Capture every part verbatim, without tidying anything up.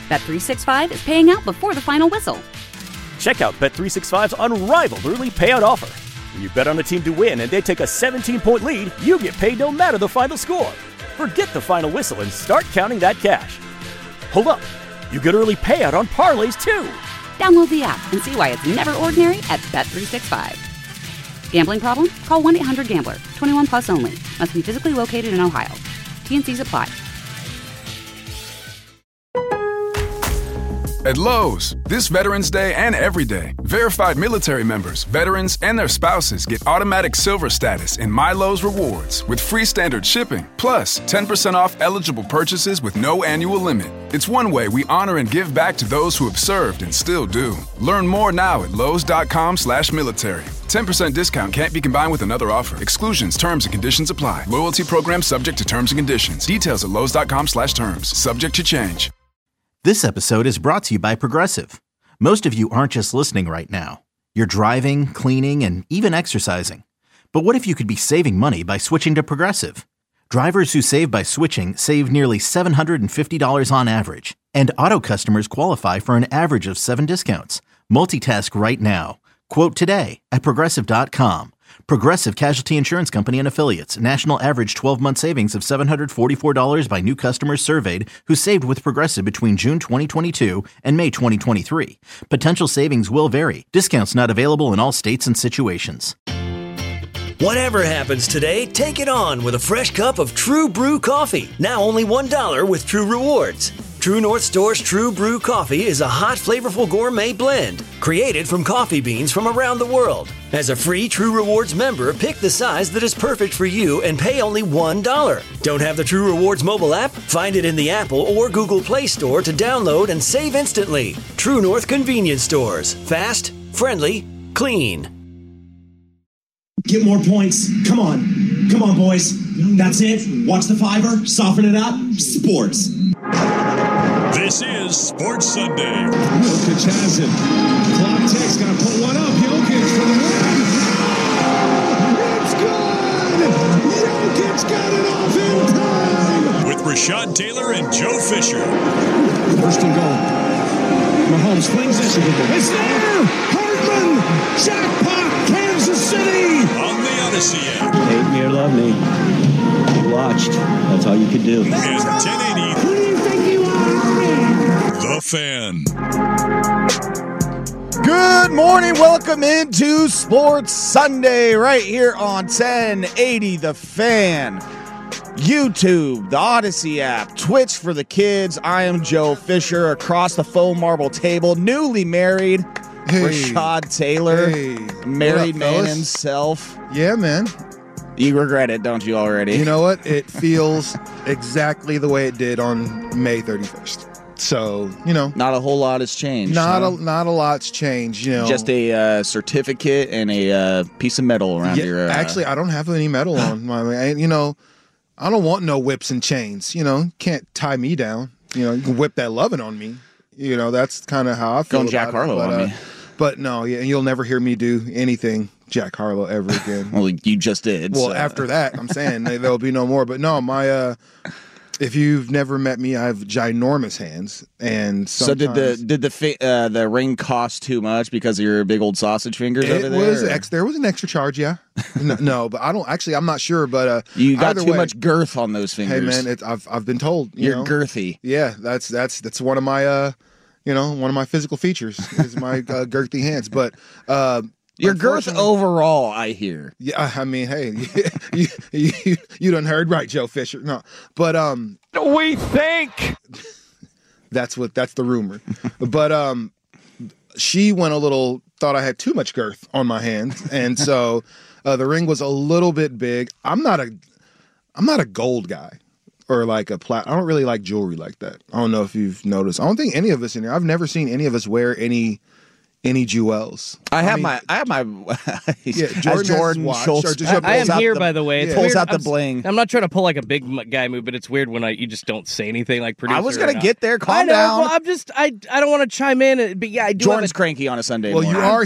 Bet three sixty-five is paying out before the final whistle. Check out Bet three sixty-five's unrivaled early payout offer. When you bet on a team to win and they take a seventeen-point lead, you get paid no matter the final score. Forget the final whistle and start counting that cash. Hold up. You get early payout on parlays, too. Download the app and see why it's never ordinary at Bet three sixty-five. Gambling problem? Call one eight hundred gambler. twenty-one plus only. Must be physically located in Ohio. T N Cs apply. At Lowe's, this Veterans Day and every day, verified military members, veterans, and their spouses get automatic silver status in My Lowe's Rewards with free standard shipping, plus ten percent off eligible purchases with no annual limit. It's one way we honor and give back to those who have served and still do. Learn more now at lowes.com slash military. ten percent discount can't be combined with another offer. Exclusions, terms, and conditions apply. Loyalty program subject to terms and conditions. Details at lowes.com slash terms. Subject to change. This episode is brought to you by Progressive. Most of you aren't just listening right now. You're driving, cleaning, and even exercising. But what if you could be saving money by switching to Progressive? Drivers who save by switching save nearly seven hundred fifty dollars on average. And auto customers qualify for an average of seven discounts. Multitask right now. Quote today at Progressive dot com. Progressive Casualty Insurance Company and Affiliates. National average twelve-month savings of seven hundred forty-four dollars by new customers surveyed who saved with Progressive between June twenty twenty-two and May twenty twenty-three. Potential savings will vary. Discounts not available in all states and situations. Whatever happens today, take it on with a fresh cup of True Brew coffee. Now only one dollar with True Rewards. True North Store's True Brew coffee is a hot, flavorful gourmet blend created from coffee beans from around the world. As a free True Rewards member, pick the size that is perfect for you and pay only one dollar. Don't have the True Rewards mobile app? Find it in the Apple or Google Play Store to download and save instantly. True North Convenience Stores. Fast, friendly, clean. Get more points. Come on. Come on, boys. That's it. Watch the fiver. Soften it up. Sports. This is Sports Sunday. Jokic has it. Clock ticks. Got to put one up. Jokic for the win. It's good. Jokic got it off in time. With Rashad Taylor and Joe Fisher. First and goal. Mahomes flings it. It's there. Hartman. Jackpot. Kansas City. On the Odyssey app. Hate me or love me. You watched. That's all you could do. And ten eighty. Who do you think you are? The Fan. Good morning. Welcome into Sports Sunday right here on ten eighty The Fan. YouTube, the Odyssey app, Twitch for the kids. I am Joe Fisher across the foam marble table, newly married. Hey, Rashad Taylor, hey, married up, man fellas? Himself. Yeah, man. You regret it, don't you, already? You know what? It feels exactly the way it did on May thirty-first. So, you know. Not a whole lot has changed. Not huh? a not a lot's changed, you know. Just a uh, certificate and a uh, piece of metal around yeah, your... Uh... Actually, I don't have any metal on. my, you know, I don't want no whips and chains. You know, can't tie me down. You know, you can whip that loving on me. You know, that's kind of how I feel Going about Jack it. Harlow but, on uh, me. But no, yeah, you'll never hear me do anything Jack Harlow ever again. Well, you just did. Well, so. after that, I'm saying there'll be no more. But no, my uh, if you've never met me, I have ginormous hands, and so did the did the fi- uh, the ring cost too much because of your big old sausage fingers it over there? Was ex- there was an extra charge, yeah. no, no, but I don't actually. I'm not sure, but uh, you got too way, much girth on those fingers. Hey, man, it, I've I've been told you you're know, girthy. Yeah, that's that's that's one of my uh. You know, one of my physical features is my uh, girthy hands. But uh, your girth overall, I hear. Yeah, I mean, hey, you, you, you, you done heard right, Joe Fisher. No, but um, we think that's what that's the rumor. But um, she went a little, thought I had too much girth on my hands, and so uh, the ring was a little bit big. I'm not a, I'm not a gold guy. Or like a plat. I don't really like jewelry like that. I don't know if you've noticed. I don't think any of us in here. I've never seen any of us wear any any jewels. I have I mean, my. I have my. yeah, Jordan, Jordan watch, Schultz. I, I am here, the, by the way. It's yeah. Pulls weird. out the I'm, bling. I'm not trying to pull like a big guy move, but it's weird when I you just don't say anything like producer. I was gonna get there. Calm I know, down. Well, I'm just. I. I don't want to chime in, but yeah, I do. Jordan's wanna... cranky on a Sunday. Well, morning. you are here.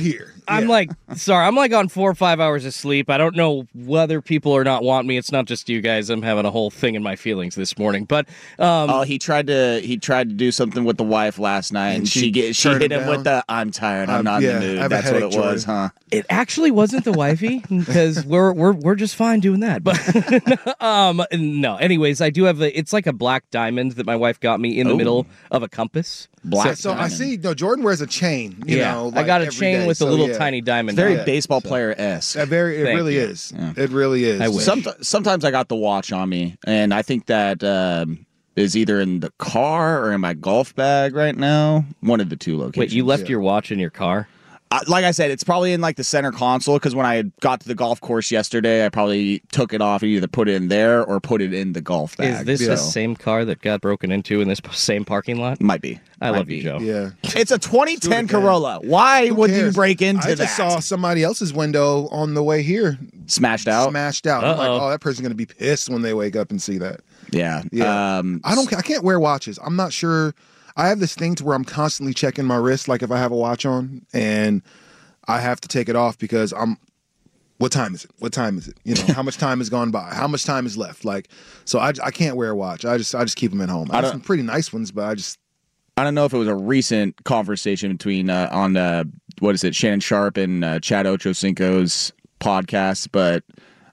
I'm Yeah. like, sorry, I'm like on four or five hours of sleep. I don't know whether people or not want me. It's not just you guys. I'm having a whole thing in my feelings this morning. But um, oh, he tried to he tried to do something with the wife last night, and, And she she get, she turned hit him him with down? the "I'm tired, I'm Um, not yeah, in the mood." I have a That's what it headache, was, Jordan. huh? it actually wasn't the wifey because we're we're we're just fine doing that. But um, no. Anyways, I do have a. It's like a black diamond that my wife got me in the Ooh. middle of a compass. Black So I diamond. see. No, Jordan wears a chain. You yeah, know, I like got a every chain day, with a so little yeah. tiny diamond. Very on it. baseball so- player esque. That very, it Thank really you. is. Yeah. It really is. I wish. Some, sometimes I got the watch on me, and I think that um, is either in the car or in my golf bag right now. One of the two locations. Wait, you left yeah. your watch in your car? Uh, like I said, it's probably in like the center console because when I got to the golf course yesterday, I probably took it off and either put it in there or put it in the golf bag. Is this Yeah. the same car that got broken into in this p- same parking lot? Might be. I Might love be. you, Joe. Yeah. It's a twenty ten again. Corolla. Why Who would you cares? break into I that? just saw somebody else's window on the way here Smashed out. smashed out. I'm like, Uh-oh. oh, that person's gonna be pissed when they wake up and see that. Yeah. Yeah. Um, I don't. I can't wear watches. I'm not sure. I have this thing to where I'm constantly checking my wrist, like if I have a watch on, and I have to take it off because I'm. What time is it? What time is it? You know, how much time has gone by? How much time is left? Like, so I, I can't wear a watch. I just I just keep them at home. I I have don't- some pretty nice ones, but I just I don't know if it was a recent conversation between uh, on uh, what is it, Shannon Sharp and uh, Chad Ochocinco's podcast, but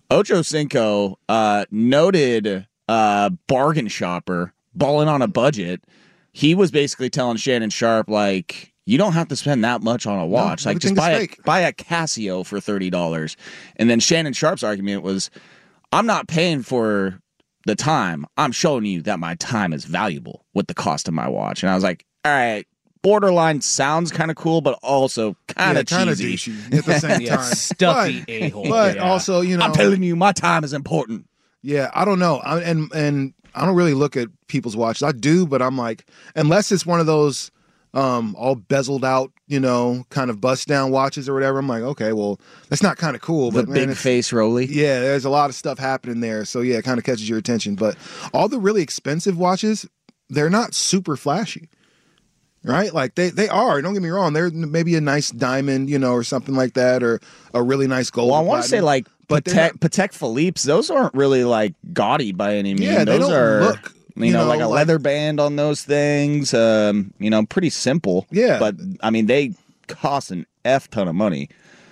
Ochocinco, uh, noted uh, bargain shopper, balling on a budget. He was basically telling Shannon Sharp, like, you don't have to spend that much on a watch. like, just everything buy is a, fake. buy a Casio for thirty dollars. And then Shannon Sharp's argument was, I'm not paying for the time. I'm showing you that my time is valuable with the cost of my watch. And I was like, all right, borderline sounds kind of cool, but also kind of yeah, kind of cheesy. douchey at the same Yeah, time. stuffy But- a-hole. But Yeah. also, you know, I'm telling you, my time is important. Yeah, I don't know. I, and and I don't really look at people's watches. I do, but I'm like, unless it's one of those um, all bezeled out, you know, kind of bust down watches or whatever. I'm like, okay, well, that's not kind of cool. The But man, big it's- face Rolly. Yeah, there's a lot of stuff happening there. So yeah, it kind of catches your attention. But all the really expensive watches, they're not super flashy. Right? Like they, they are, don't get me wrong. They're maybe a nice diamond, you know, or something like that, or a really nice gold. Well, I or want to say platinum. like But they're Patek, not- Patek Philippe's. Those aren't really like gaudy by any means. Yeah, they those don't are look, you, you know, know, like a like- leather band on those things. Um, you know, pretty simple. Yeah. but I mean they cost an F ton of money.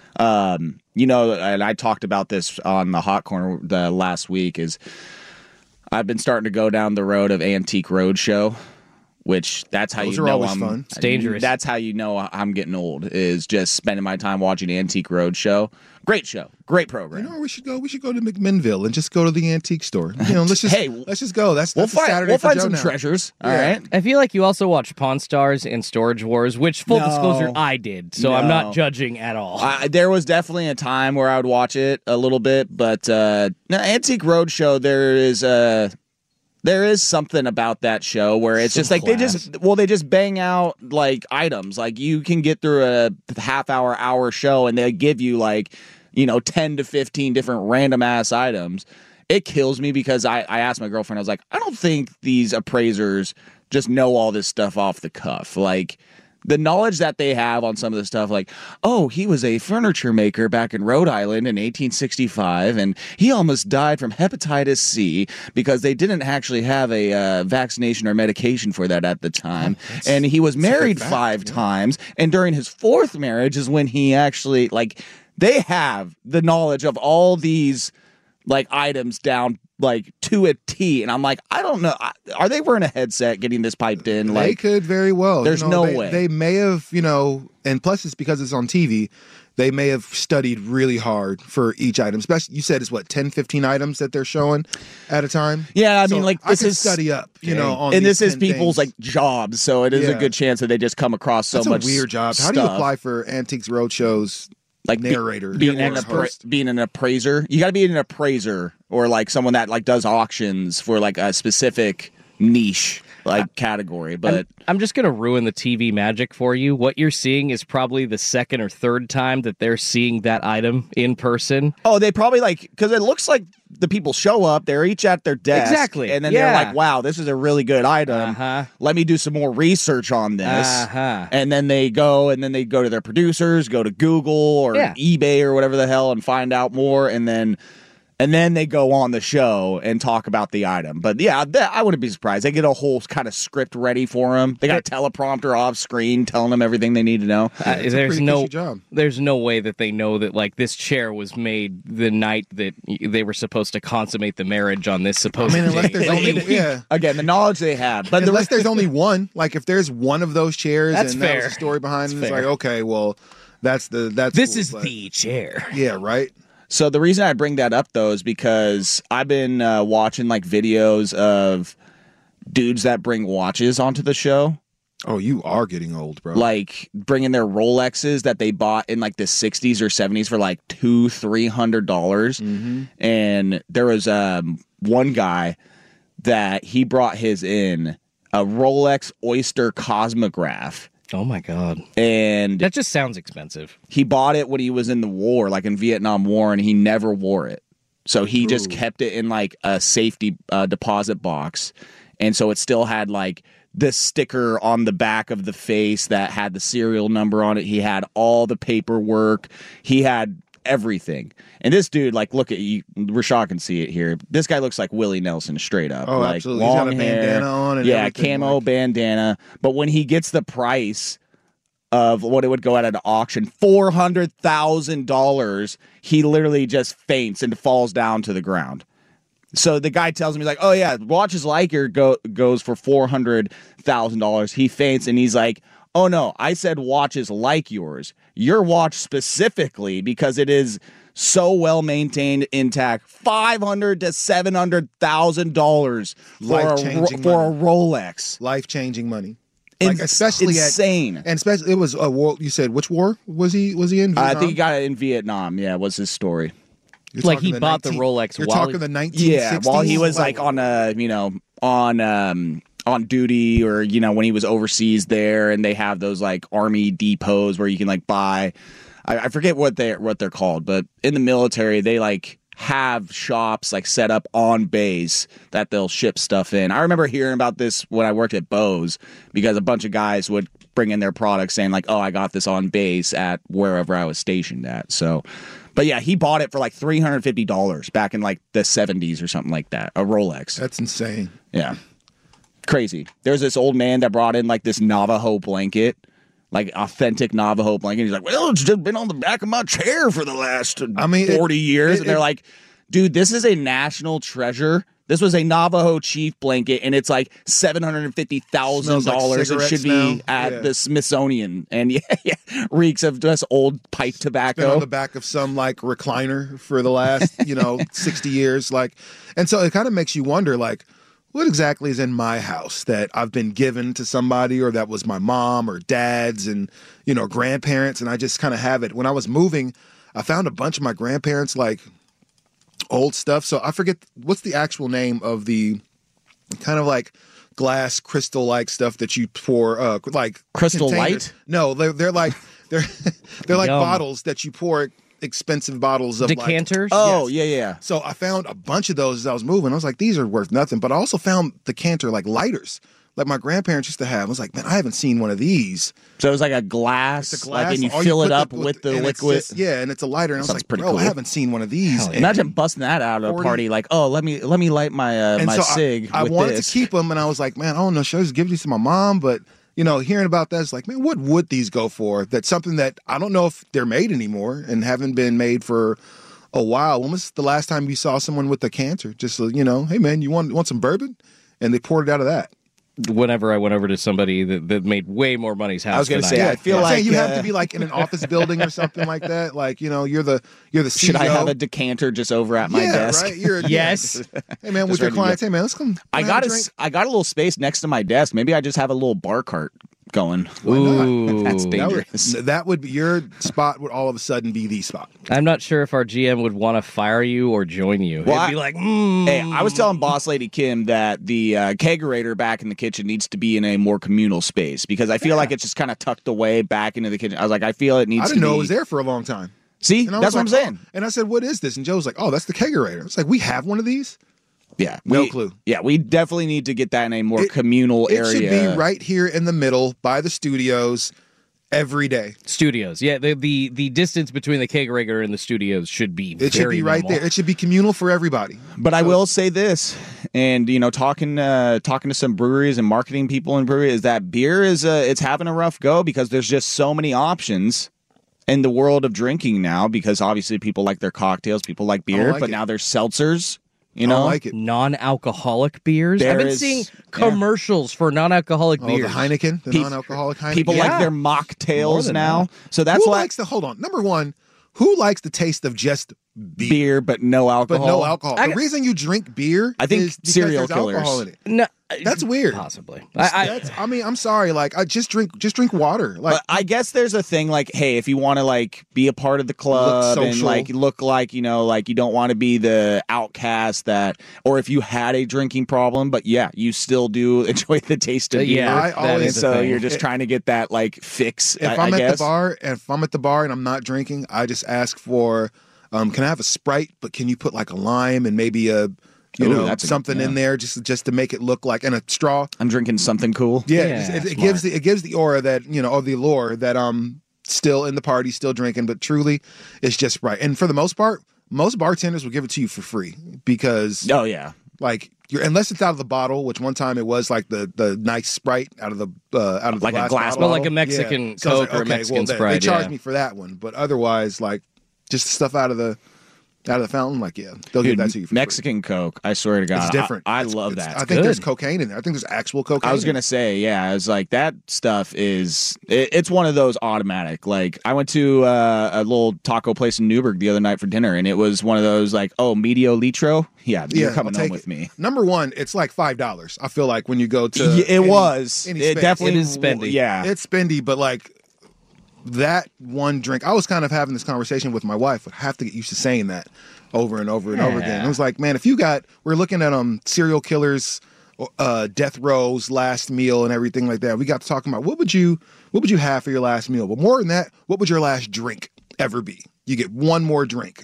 Um, you know, and I talked about this on the Hot Corner the last week. Is I've been starting to go down the road of Antique Roadshow. Which that's how Those you are know always I'm fun. It's dangerous. That's how you know I'm getting old. Is just spending my time watching Antique Roadshow. Great show, great program. You know where we should go? We should go to McMinnville and just go to the antique store. You know, let's just Hey, let's just go. That's, we'll that's a find Saturday we'll for find Joe some now. treasures. All Yeah. right. I feel like you also watched Pawn Stars and Storage Wars, which, full No. disclosure, I did. So I'm No. not judging at all. I, there was definitely a time where I would watch it a little bit, but uh, no, Antique Roadshow, there is uh, there is something about that show where it's Some just like they class. just well they just bang out like items. Like you can get through a half hour hour show and they give you like you know ten to fifteen different random ass items. It kills me because I, I asked my girlfriend, I was like, I don't think these appraisers just know all this stuff off the cuff. Like the knowledge that they have on some of the stuff, like, oh, he was a furniture maker back in Rhode Island in eighteen sixty-five, and he almost died from hepatitis C because they didn't actually have a uh, vaccination or medication for that at the time. Oh, and he was married fact, five yeah. times, and during his fourth marriage is when he actually, like, they have the knowledge of all these, like, items down like to a T, and I'm like, I don't know. Are they wearing a headset getting this piped in? They Like, could very well. there's You know, no they, way. They may have, you know, and plus it's because it's on T V. They may have studied really hard for each item. Especially, you said it's what ten, fifteen items that they're showing at a time. yeah, I So mean, like I this could is study up, you know, on and these this is ten people's things. like jobs, so it is a Yeah. good chance that they just come across so That's much a weird job. How do you stuff. apply for Antiques Roadshows? Like be- narrator, being or an appra- host? being an appraiser? You got to be an appraiser or like someone that like does auctions for like a specific niche like category. But I'm, I'm just gonna ruin the T V magic for you. What you're seeing is probably the second or third time that they're seeing that item in person. Oh, they probably like because it looks like the people show up, they're each at their desk, exactly, and then yeah. they're like, "Wow, this is a really good item. Uh-huh. Let me do some more research on this." Uh-huh. And then they go, and then they go to their producers, go to Google or Yeah. eBay or whatever the hell, and find out more, and then. And then they go on the show and talk about the item. But yeah, that, I wouldn't be surprised. They get a whole kind of script ready for them. They got a teleprompter off screen telling them everything they need to know. Uh, It's a there's pretty no, cushy job. there's no way that they know that like this chair was made the night that they were supposed to consummate the marriage on this I supposed. mean, unless date. there's Like, only yeah. Again, the knowledge they have. But Unless the, there's only one. Like if there's one of those chairs That's and that fair. was the story behind That's it, it's fair. like, okay, well, that's the that's this cool, is but- the chair. Yeah, right. So the reason I bring that up, though, is because I've been uh, watching like videos of dudes that bring watches onto the show. Oh, you are getting old, bro. Like bringing their Rolexes that they bought in like the sixties or seventies for like two, three hundred dollars. Mm-hmm. And there was um, one guy that he brought his in a Rolex Oyster Cosmograph. Oh my god, and that just sounds expensive. He bought it when he was in the war, like in Vietnam War, and he never wore it. So he Ooh. just kept it in like a safety uh, deposit box, and so it still had like the sticker on the back of the face that had the serial number on it. He had all the paperwork. He had everything. And this dude, like, look at you. Rashad can see it here. This guy looks like Willie Nelson straight up. Oh, like, absolutely. Long He's got a hair, bandana on and yeah, everything, camo like- bandana. But when he gets the price of what it would go at an auction, four hundred thousand dollars, he literally just faints and falls down to the ground. So the guy tells him, he's like, oh, yeah, watches like your go- goes for four hundred thousand dollars. He faints, and he's like, oh, no, I said watches like yours. Your watch specifically, because it is so well maintained, intact, five hundred to seven hundred thousand dollars for, a, Life-changing for a money. Rolex. Life-changing money. In- Like especially insane. at and especially it was a war. You said which war was he was he in? I Vietnam? think he got it in Vietnam. Yeah, was his story. You're Like talking he the bought the 19 Rolex You're while talking he- the nineteen sixties. Yeah, while he was like on a, you know, on um on duty, or you know when he was overseas there, and they have those like army depots where you can like buy. I, I forget what they what they're called, but in the military they like have shops like set up on base that they'll ship stuff in. I remember hearing about this when I worked at Bose, because a bunch of guys would bring in their products saying like, oh, I got this on base at wherever I was stationed at. So, but yeah, he bought it for like three hundred fifty dollars back in like the seventies or something like that, a Rolex. That's insane. Yeah. Crazy. There's this old man that brought in like this Navajo blanket, like authentic Navajo blanket. He's like, well, it's just been on the back of my chair for the last I mean, it- forty years. it- and they're it- like, dude, this is a national treasure. This was a Navajo chief blanket, and it's like seven hundred fifty thousand Smells like dollars. It cigarette should smell. be at Yeah. the Smithsonian. And yeah, yeah, reeks of just old pipe Been tobacco. on the back of some like recliner for the last you know sixty years. Like, and so it kind of makes you wonder like, what exactly is in my house that I've been given to somebody, or that was my mom or dad's and, you know, grandparents. And I just kind of have it. When I was moving, I found a bunch of my grandparents, like old stuff. So I forget what's the actual name of the kind of like glass crystal like stuff that you pour, uh, like Crystal containers. Light? No, they're, they're like, they're, they're like Yum. bottles that you pour expensive bottles of like, Decanters? Oh, Yes. yeah, yeah. so I found a bunch of those as I was moving. I was like, these are worth nothing. But I also found decanter like lighters, like my grandparents used to have. I was like, man, I haven't seen one of these. So it was like a glass, It's a glass, like, and you all fill it put up the- with the and it's liquid. just- yeah, and it's a lighter. And I was Sounds like, pretty bro, cool. I haven't seen one of these. Hell yeah. And- Imagine busting that out at a forty party, like, oh, let me let me light my uh, and my so cig. I, I with wanted this. to keep them, and I was like, man, I don't know, should I just give these to my mom? But you know, hearing about that, it's like, man, what would these go for? That's something that I don't know if they're made anymore and haven't been made for a while. When was the last time you saw someone with a cancer? Just you know, hey man, you want want some bourbon? And they poured it out of that. Whenever I went over to somebody that, that made way more money's house, I was gonna than say, I I did. feel I'm like saying you have uh, to be like in an office building or something like that. Like you know, you're the you're the C E O. Should I have a decanter just over at my yeah, desk? right. You're a, Yes. Hey man, Just with your ready to clients, go. hey man, let's come. I have got a a, drink. s- I got a little space next to my desk. Maybe I just have a little bar cart going. Why not? Ooh. That's That dangerous. would, that would be your spot. Would all of a sudden be the spot. I'm not sure if our G M would want to fire you or join you. Well, It'd be I- like, mm. Hey, I was telling Boss Lady Kim that the uh, kegerator back in the kitchen needs to be in a more communal space because I feel like it's just kind of tucked away back into the kitchen. I was like, I feel it needs I to didn't be. know it was there for a long time. See, And I that's was what like, I'm saying. oh. And I said, "What is this?" And Joe was like, "Oh, that's the kegerator." It's like we have one of these. Yeah, No we- clue. Yeah, we definitely need to get that in a more It- communal It area. should be right here in the middle by the studios every day. Studios. Yeah, the, the the distance between the kegerator and the studios should be It should very be right minimal. there. It should be communal for everybody. But I will say this, and you know, talking uh, talking to some breweries and marketing people in brewery is that beer is uh, it's having a rough go because there's just so many options in the world of drinking now. Because obviously people like their cocktails, people like beer, like but it. now there's seltzers. You I don't know, like it. Non-alcoholic beers. There I've been is- seeing yeah. commercials for non-alcoholic Oh, beers. the Heineken, the Pe- non-alcoholic Heineken. people Yeah. like their More mocktails than now. that. So that's who why likes the hold on. Number one, who likes the taste of just beer, beer, but no alcohol. but no alcohol? I- the reason you drink beer, I think is because serial there's alcohol killers. in it. No, That's weird. Possibly. I, I, That's, I mean, I'm sorry. Like, I just drink, just drink water. Like, But I guess there's a thing like, hey, if you want to like be a part of the club and social. like look like you know, like you don't want to be the outcast that, or if you had a drinking problem, but yeah, you still do enjoy the taste of beer. Yeah, I that always- and is the so thing. you're just trying to get that like fix. if I, I'm I at guess. the bar, if I'm at the bar and I'm not drinking, I just ask for, um, can I have a Sprite? But can you put like a lime and maybe a, you Ooh, know, that's a- something yeah. in there just just to make it look like, and a straw. I'm drinking something cool. Yeah, Yeah, it, it smart. gives the it gives the aura that you know, or the allure that I'm still in the party, still drinking, but truly, it's just Sprite. And for the most part, most bartenders will give it to you for free because, Oh yeah. like, you're unless it's out of the bottle, which one time it was like the the nice Sprite out of the uh, out of the Like a glass, glass bottle. Well, like a Mexican Yeah. So I was Coke or a okay, Mexican well, they, Sprite, They charge yeah. me for that one, but otherwise, like, just stuff out of the out of the fountain, like, yeah, they'll Dude, give that to you for free. Mexican Coke. I swear to God, It's different. I, I It's- love it's- that. I It's think good. there's cocaine in there. I think there's actual cocaine. I was in gonna say, yeah, I was like, that stuff is it, it's one of those automatic. Like, I went to uh, a little taco place in Newburgh the other night for dinner, and it was one of those like, oh, medio litro, yeah, you're Yeah, coming I'll home take with it. me. Number one, it's like five dollars. I feel like when you go to Y- it any- was. any It space. definitely It is spendy. Yeah, It's spendy, but like that one drink, I was kind of having this conversation with my wife. Would have to get used to saying that over and over and over again. Yeah. It was like, man, if you got, we're looking at um serial killers, uh, death rows, last meal, and everything like that. We got to talking about what would you, what would you have for your last meal? But more than that, what would your last drink ever be? You get one more drink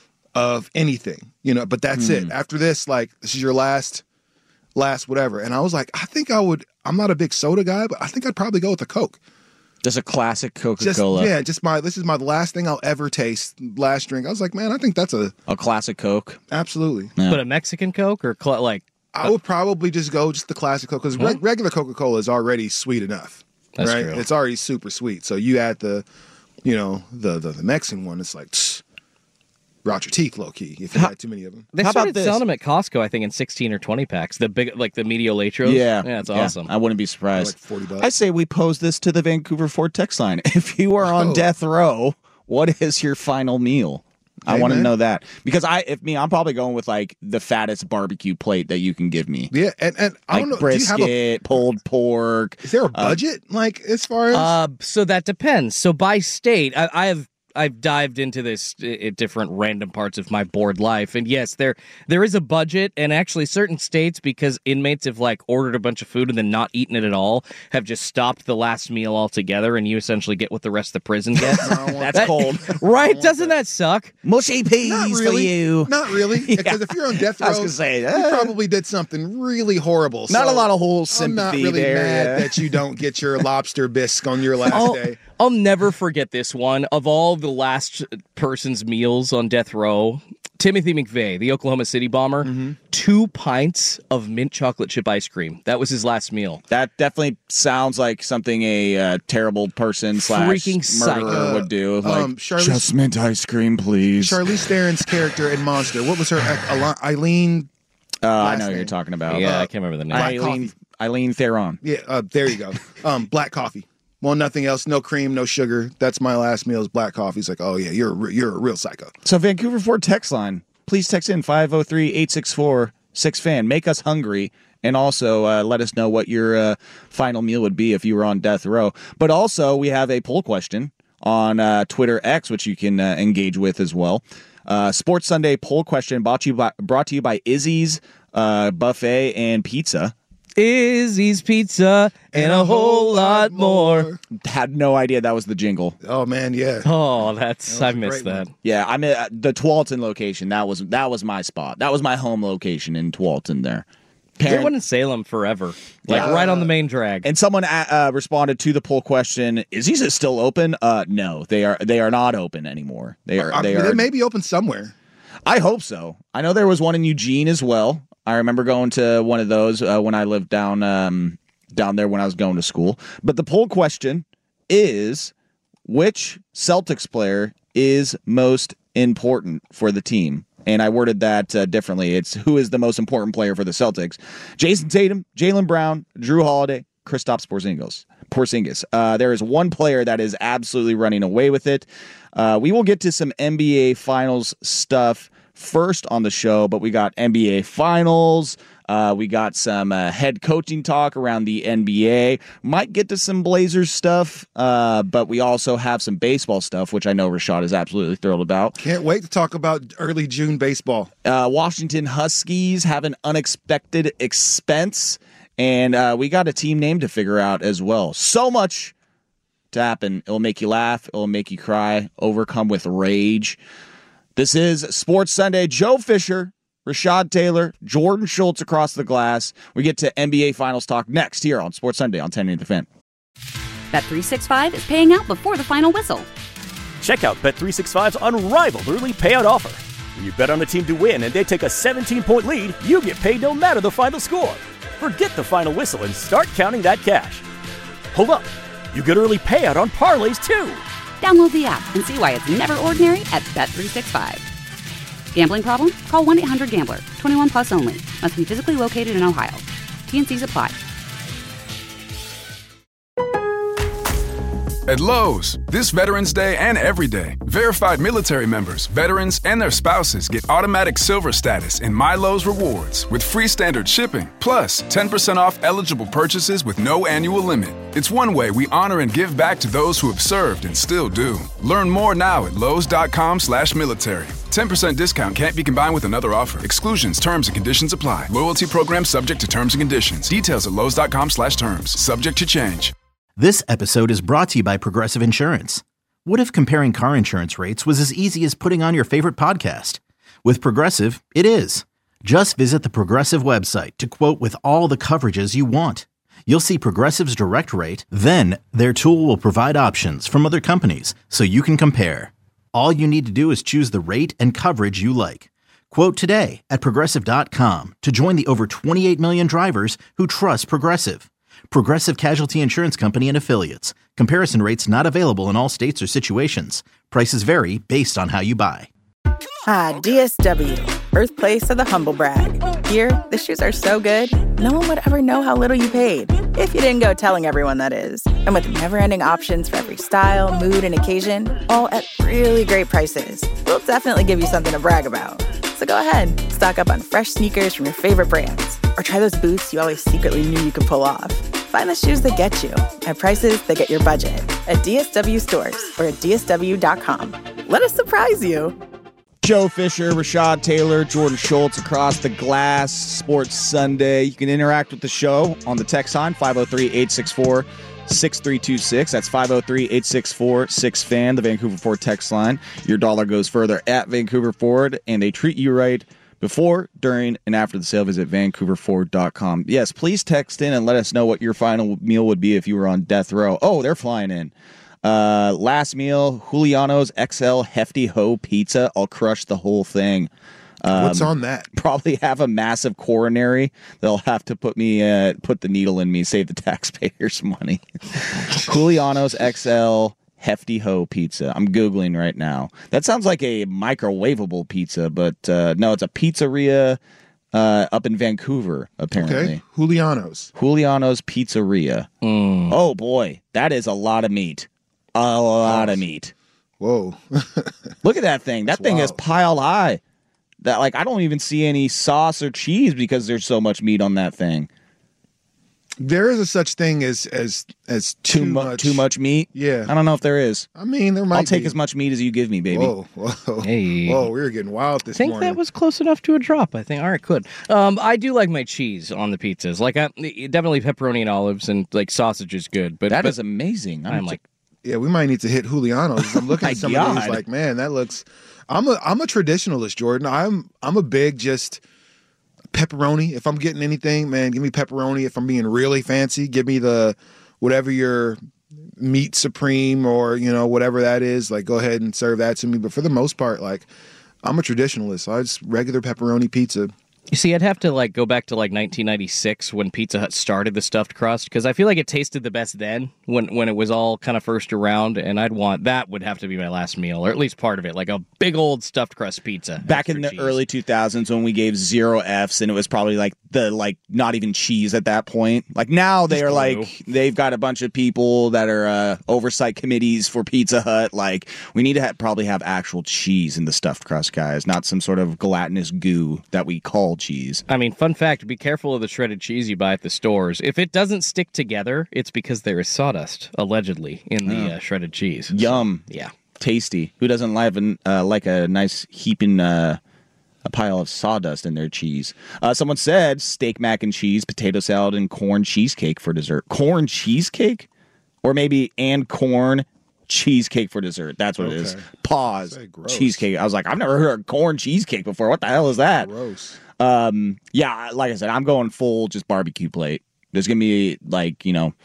of anything, you know. But that's it. After this, like, this is your last, last whatever. And I was like, I think I would. I'm not a big soda guy, but I think I'd probably go with a Coke. just a classic Coca Just Cola, yeah, just my this is my last thing I'll ever taste. Last drink. I was like, man, I think that's a a classic Coke. absolutely. Yeah. But a Mexican Coke or cl- like I would probably just go just the classic Coke because Huh? regular Coca Cola is already sweet enough. That's right? true. It's already super sweet. So you add the, you know, the the, the Mexican one. It's like tss, rot your teeth, low key. If you had too many of them. they How about started this? selling them at Costco, I think, in sixteen or twenty packs. The big, like the medio litros. Yeah, yeah, it's awesome. I wouldn't be Like surprised. forty bucks. I say we pose this to the Vancouver Ford text line. If you are on Oh. death row, what is your final meal? I Hey, want to man. know that because I, if me, I'm probably going with like the fattest barbecue plate that you can give me. Yeah, and and I Like don't know. brisket, Do you have a, pulled pork. is there a budget like as far as? Uh, so that depends. So by state, I, I have I've dived into this at different random parts of my bored life, and yes, there there is a budget, and actually certain states, because inmates have like ordered a bunch of food and then not eaten it at all, have just stopped the last meal altogether, and you essentially get what the rest of the prison gets. That's cold. Right? Doesn't that suck? Mushy peas Not for really. you. Not really. Because if you're on death row, I was gonna say, you uh, probably did something really horrible. Not So a lot of whole I'm sympathy not really there. mad yeah. that you don't get your lobster bisque on your last I'll, day. I'll never forget this one. Of all the last person's meals on death row, Timothy McVeigh, the Oklahoma City bomber, Mm-hmm. two pints of mint chocolate chip ice cream. That was his last meal. That definitely sounds like something a uh, terrible person slash Freaking murderer psycho. would do. Like, um, Charlize- just mint ice cream, please. Charlize Theron's character in Monster. What was her? uh, Eileen. uh, I last know who you're name. talking about. Yeah, Uh, I can't remember the name. Black Eileen, coffee. Eileen Theron. Yeah, uh, there you go. Um, black coffee. Well, nothing else. No cream, no sugar. That's my last meal is black coffee. It's like, oh yeah, you're a, re- you're a real psycho. So Vancouver Ford text line. Please text in five oh three, eight six four, six fan. Make us hungry And also uh, let us know what your uh, final meal would be if you were on death row. But also we have a poll question on uh, Twitter X, which you can uh, engage with as well. Uh, Sports Sunday poll question brought to you by, brought to you by Izzy's uh, Buffet and Pizza. Izzy's Pizza and a whole lot more. Had no idea that was the jingle. Oh man, yeah. Oh, that's that I missed that. One. Yeah, I mean uh, the Tualatin location. That was that was my spot. That was my home location in Tualatin. There. Parent- they went in Salem forever, like yeah. right on the main drag. And someone uh, responded to the poll question: "Izzy's is still open?" Uh, no, they are. They are not open anymore. They are. I they mean, are. They may be open somewhere. I hope so. I know there was one in Eugene as well. I remember going to one of those uh, when I lived down um, down there when I was going to school. But the poll question is, which Celtics player is most important for the team? And I worded that uh, differently. It's who is the most important player for the Celtics? Jason Tatum, Jaylen Brown, Drew Holiday, Kristaps Porzingis. Porzingis. Uh, there is one player that is absolutely running away with it. Uh, we will get to some N B A Finals stuff first on the show, but we got N B A Finals. Uh, we got some uh, head coaching talk around the N B A. Might get to some Blazers stuff, uh, but we also have some baseball stuff, which I know Rashad is absolutely thrilled about. Can't wait to talk about early June baseball. Uh, Washington Huskies have an unexpected expense, and uh, we got a team name to figure out as well. So much to happen. It'll make you laugh. It'll make you cry. Overcome with rage. This is Sports Sunday. Joe Fisher, Rashad Taylor, Jordan Schultz across the glass. We get to N B A Finals talk next here on Sports Sunday on ten eighty The Fan. Bet three sixty-five is paying out before the final whistle. Check out Bet three sixty-five's unrivaled early payout offer. When you bet on a team to win and they take a seventeen-point lead, you get paid no matter the final score. Forget the final whistle and start counting that cash. Hold up. You get early payout on parlays, too. Download the app and see why it's never ordinary at Bet three sixty-five. Gambling problem? Call one eight hundred gambler. twenty-one plus only. Must be physically located in Ohio. T N Cs apply. At Lowe's, this Veterans Day and every day, verified military members, veterans, and their spouses get automatic silver status in My Lowe's Rewards with free standard shipping, plus ten percent off eligible purchases with no annual limit. It's one way we honor and give back to those who have served and still do. Learn more now at lowes.com slash military. ten percent discount can't be combined with another offer. Exclusions, terms, and conditions apply. Loyalty program subject to terms and conditions. Details at lowes.com slash terms. Subject to change. This episode is brought to you by Progressive Insurance. What if comparing car insurance rates was as easy as putting on your favorite podcast? With Progressive, it is. Just visit the Progressive website to quote with all the coverages you want. You'll see Progressive's direct rate, then their tool will provide options from other companies so you can compare. All you need to do is choose the rate and coverage you like. Quote today at Progressive dot com to join the over twenty-eight million drivers who trust Progressive. Progressive Casualty Insurance Company and Affiliates. Comparison rates not available in all states or situations. Prices vary based on how you buy. Ah, D S W, birthplace of the humble brag. Here, the shoes are so good, no one would ever know how little you paid. If you didn't go telling everyone, that is. And with never-ending options for every style, mood, and occasion, all at really great prices, we'll definitely give you something to brag about. So go ahead, stock up on fresh sneakers from your favorite brands, or try those boots you always secretly knew you could pull off. Find the shoes that get you at prices that get your budget at D S W stores or at D S W dot com. Let us surprise you. Joe Fisher, Rashad Taylor, Jordan Schultz across the glass. Sports Sunday. You can interact with the show on the text line five oh three, eight six four, six three two six. That's five oh three, eight six four, six fan, the Vancouver Ford text line. Your dollar goes further at Vancouver Ford, and they treat you right before, during, and after the sale. Visit vancouver ford dot com. Yes, please text in and let us know what your final meal would be if you were on death row. Oh, they're flying in. Uh, last meal, Juliano's X L Hefty Ho Pizza. I'll crush the whole thing. Um, What's on that? Probably have a massive coronary. They'll have to put me, uh, put the needle in me, save the taxpayers money. Juliano's X L Hefty Ho Pizza. I'm Googling right now. That sounds like a microwavable pizza, but uh, no, it's a pizzeria uh, up in Vancouver, apparently. Okay, Juliano's. Juliano's Pizzeria. Mm. Oh, boy. That is a lot of meat. A lot of meat. Whoa. Look at that thing. That That's thing wild. is piled high. that like I don't even see any sauce or cheese because there's so much meat on that thing. There is a such thing as as as too, too much, much too much meat. Yeah, I don't know if there is. I mean, there might. I'll take be. as much meat as you give me, baby. Whoa, whoa, hey. whoa! We were getting wild this I think morning. that was close enough to a drop. I think. All right, good. Um, I do like my cheese on the pizzas. Like, I, definitely pepperoni and olives, and like sausage is good. But that but is amazing. I'm, I'm like, yeah, we might need to hit Juliano's. I'm looking at some God. of these, like, man, that looks. I'm a I'm a traditionalist, Jordan. I'm I'm a big just. Pepperoni. If I'm getting anything, man, give me pepperoni. If I'm being really fancy, give me the whatever your meat supreme or, you know, whatever that is. Like, go ahead and serve that to me. But for the most part, like, I'm a traditionalist. I just regular pepperoni pizza. You see, I'd have to like go back to like nineteen ninety-six when Pizza Hut started the stuffed crust because I feel like it tasted the best then when when it was all kind of first around, and I'd want that would have to be my last meal or at least part of it, like a big old stuffed crust pizza. Back in the cheese. early two thousands when we gave zero Fs and it was probably like the like not even cheese at that point. Like now they Just are glue. like they've got a bunch of people that are uh, oversight committees for Pizza Hut. Like we need to ha- probably have actual cheese in the stuffed crust, guys, not some sort of gelatinous goo that we call cheese. I mean, fun fact, be careful of the shredded cheese you buy at the stores. If it doesn't stick together, it's because there is sawdust, allegedly, in the Oh. uh, shredded cheese. Yum. So, yeah. Tasty. Who doesn't like, an, uh, like a nice heaping uh, a pile of sawdust in their cheese? Uh, someone said steak, mac and cheese, potato salad, and corn cheesecake for dessert. Corn cheesecake? Or maybe and corn cheesecake for dessert. That's what Okay. it is. Pause. Say gross. Cheesecake. I was like, I've never heard of corn cheesecake before. What the hell is that? Gross. Um, yeah, like I said, I'm going full just barbecue plate. There's gonna be like, you know,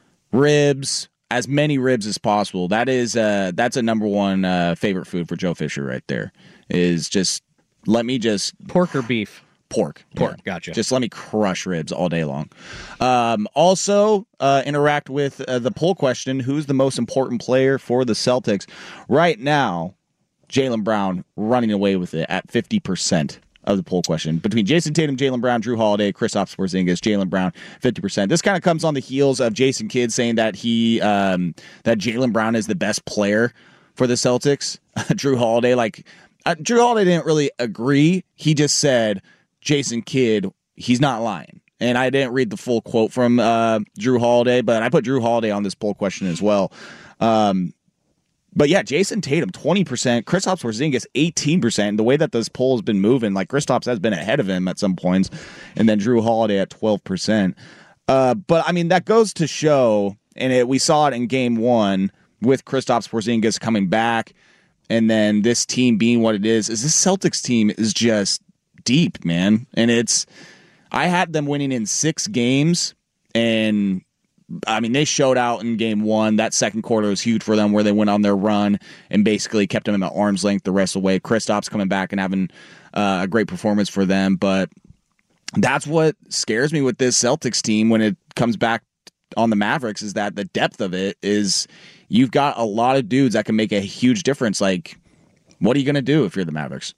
ribs, as many ribs as possible. That is uh that's a number one uh favorite food for Joe Fisher right there. Is just let me just pork or beef. Pork. Pork, Yeah. gotcha. Just let me crush ribs all day long. Um, also, uh, interact with uh, the poll question, who's the most important player for the Celtics? Right now, Jaylen Brown running away with it at fifty percent of the poll question. Between Jason Tatum, Jaylen Brown, Drew Holiday, Kristaps Porzingis, Jaylen Brown, fifty percent. This kind of comes on the heels of Jason Kidd saying that he um, that Jaylen Brown is the best player for the Celtics. Drew Holiday, like, uh, Drew Holiday didn't really agree. He just said, Jason Kidd, he's not lying. And I didn't read the full quote from uh, Drew Holiday, but I put Drew Holiday on this poll question as well. Um, but yeah, Jason Tatum, twenty percent. Kristaps Porzingis, eighteen percent. The way that this poll has been moving, like Kristaps has been ahead of him at some points, and then Drew Holiday at twelve percent. Uh, but, I mean, that goes to show, and it, we saw it in game one with Kristaps Porzingis coming back, and then this team being what it is, is this Celtics team is just deep, man. And it's, I had them winning in six games, and I mean, they showed out in game one. That second quarter was huge for them where they went on their run and basically kept them at arm's length the rest of the way. Kristaps coming back and having uh, a great performance for them. But that's what scares me with this Celtics team when it comes back on the Mavericks, is that the depth of it is you've got a lot of dudes that can make a huge difference. Like, what are you going to do if you're the Mavericks?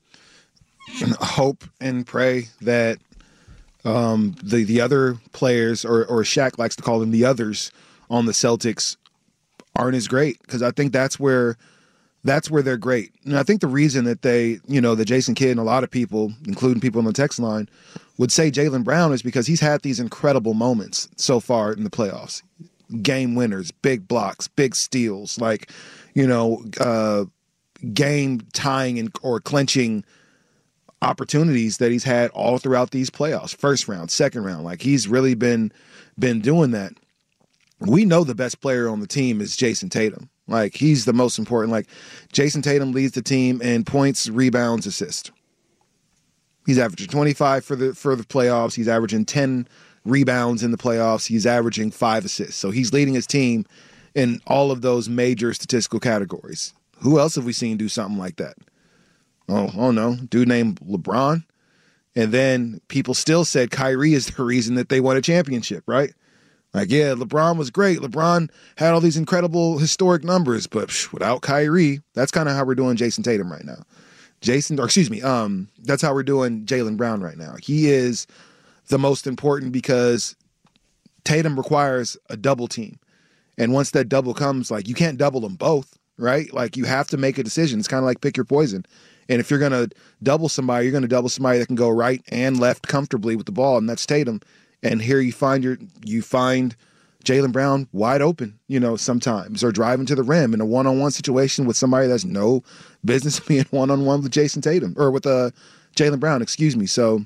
Hope and pray that um, the the other players, or or Shaq likes to call them the others on the Celtics, aren't as great, because I think that's where that's where they're great. And I think the reason that they, you know, the Jason Kidd and a lot of people, including people on the text line, would say Jaylen Brown is because he's had these incredible moments so far in the playoffs. Game winners, big blocks, big steals, like, you know, uh, game tying and or clinching opportunities that he's had all throughout these playoffs. First round, second round, like he's really been been doing that. We know the best player on the team is Jason Tatum. Like, he's the most important. Like, Jason Tatum leads the team in points, rebounds, assists. He's averaging twenty-five for the for the playoffs. He's averaging ten rebounds in the playoffs. He's averaging five assists. So he's leading his team in all of those major statistical categories. Who else have we seen do something like that? Oh, oh no, dude named LeBron. And then people still said Kyrie is the reason that they won a championship, right? Like, yeah, LeBron was great. LeBron had all these incredible historic numbers, but psh, without Kyrie, that's kind of how we're doing Jason Tatum right now. Jason, or excuse me, um, that's how we're doing Jaylen Brown right now. He is the most important because Tatum requires a double team. And once that double comes, like, you can't double them both, right? Like, you have to make a decision. It's kind of like pick your poison. And if you're going to double somebody, you're going to double somebody that can go right and left comfortably with the ball, and that's Tatum. And here you find your you find Jaylen Brown wide open, you know, sometimes, or driving to the rim in a one-on-one situation with somebody that's no business being one-on-one with Jason Tatum or with uh, Jaylen Brown, excuse me. So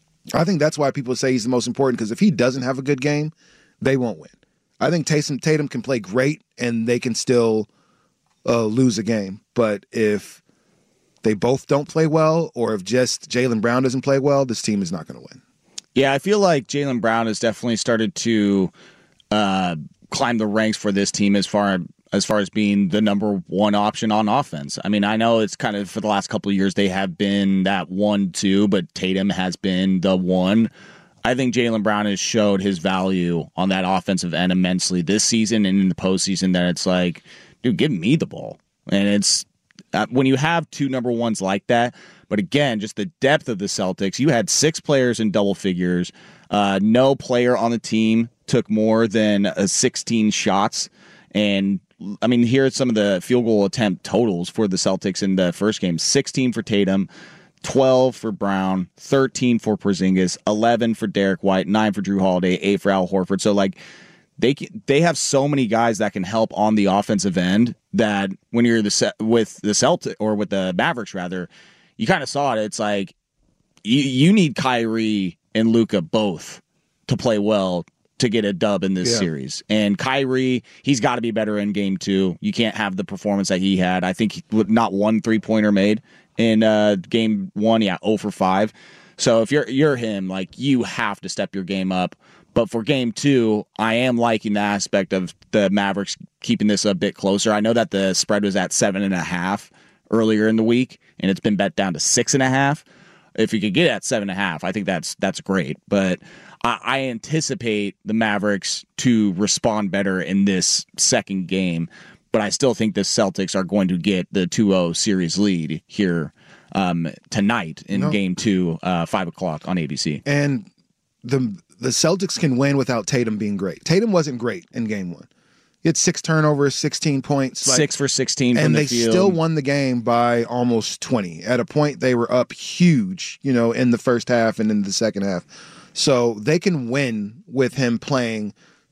I think that's why people say he's the most important, because if he doesn't have a good game, they won't win. I think Tatum, Tatum can play great and they can still uh, lose a game. But if they both don't play well, or if just Jaylen Brown doesn't play well, this team is not going to win. Yeah, I feel like Jaylen Brown has definitely started to uh, climb the ranks for this team as far as far as being the number one option on offense. I mean, I know it's kind of for the last couple of years they have been that one, two, but Tatum has been the one. I think Jaylen Brown has showed his value on that offensive end immensely this season and in the postseason, that it's like, dude, give me the ball. And it's uh, when you have two number ones like that, but again, just the depth of the Celtics, you had six players in double figures. Uh, no player on the team took more than uh, sixteen shots. And I mean, here are some of the field goal attempt totals for the Celtics in the first game. sixteen for Tatum, twelve for Brown, thirteen for Porzingis, eleven for Derek White, nine for Drew Holiday, eight for Al Horford. So, like, they they have so many guys that can help on the offensive end that when you're the with the Celtics, or with the Mavericks rather, you kind of saw it. It's like you you need Kyrie and Luka both to play well to get a dub in this yeah. series. And Kyrie, he's got to be better in game two. You can't have the performance that he had. I think he, not one three-pointer made in uh, game one. Yeah, zero for five. So if you're you're him, like, you have to step your game up. But for game two, I am liking the aspect of the Mavericks keeping this a bit closer. I know that the spread was at seven and a half earlier in the week, and it's been bet down to six and a half. If you could get at seven and a half, I think that's that's great. But I, I anticipate the Mavericks to respond better in this second game. But I still think the Celtics are going to get the two oh series lead here um, tonight in no. game two, uh, five o'clock on A B C. And the the Celtics can win without Tatum being great. Tatum wasn't great in game one. He had six turnovers, sixteen points. Like, six for sixteen from and the they field. Still won the game by almost twenty. At a point, they were up huge, you know, in the first half and in the second half. So they can win with him playing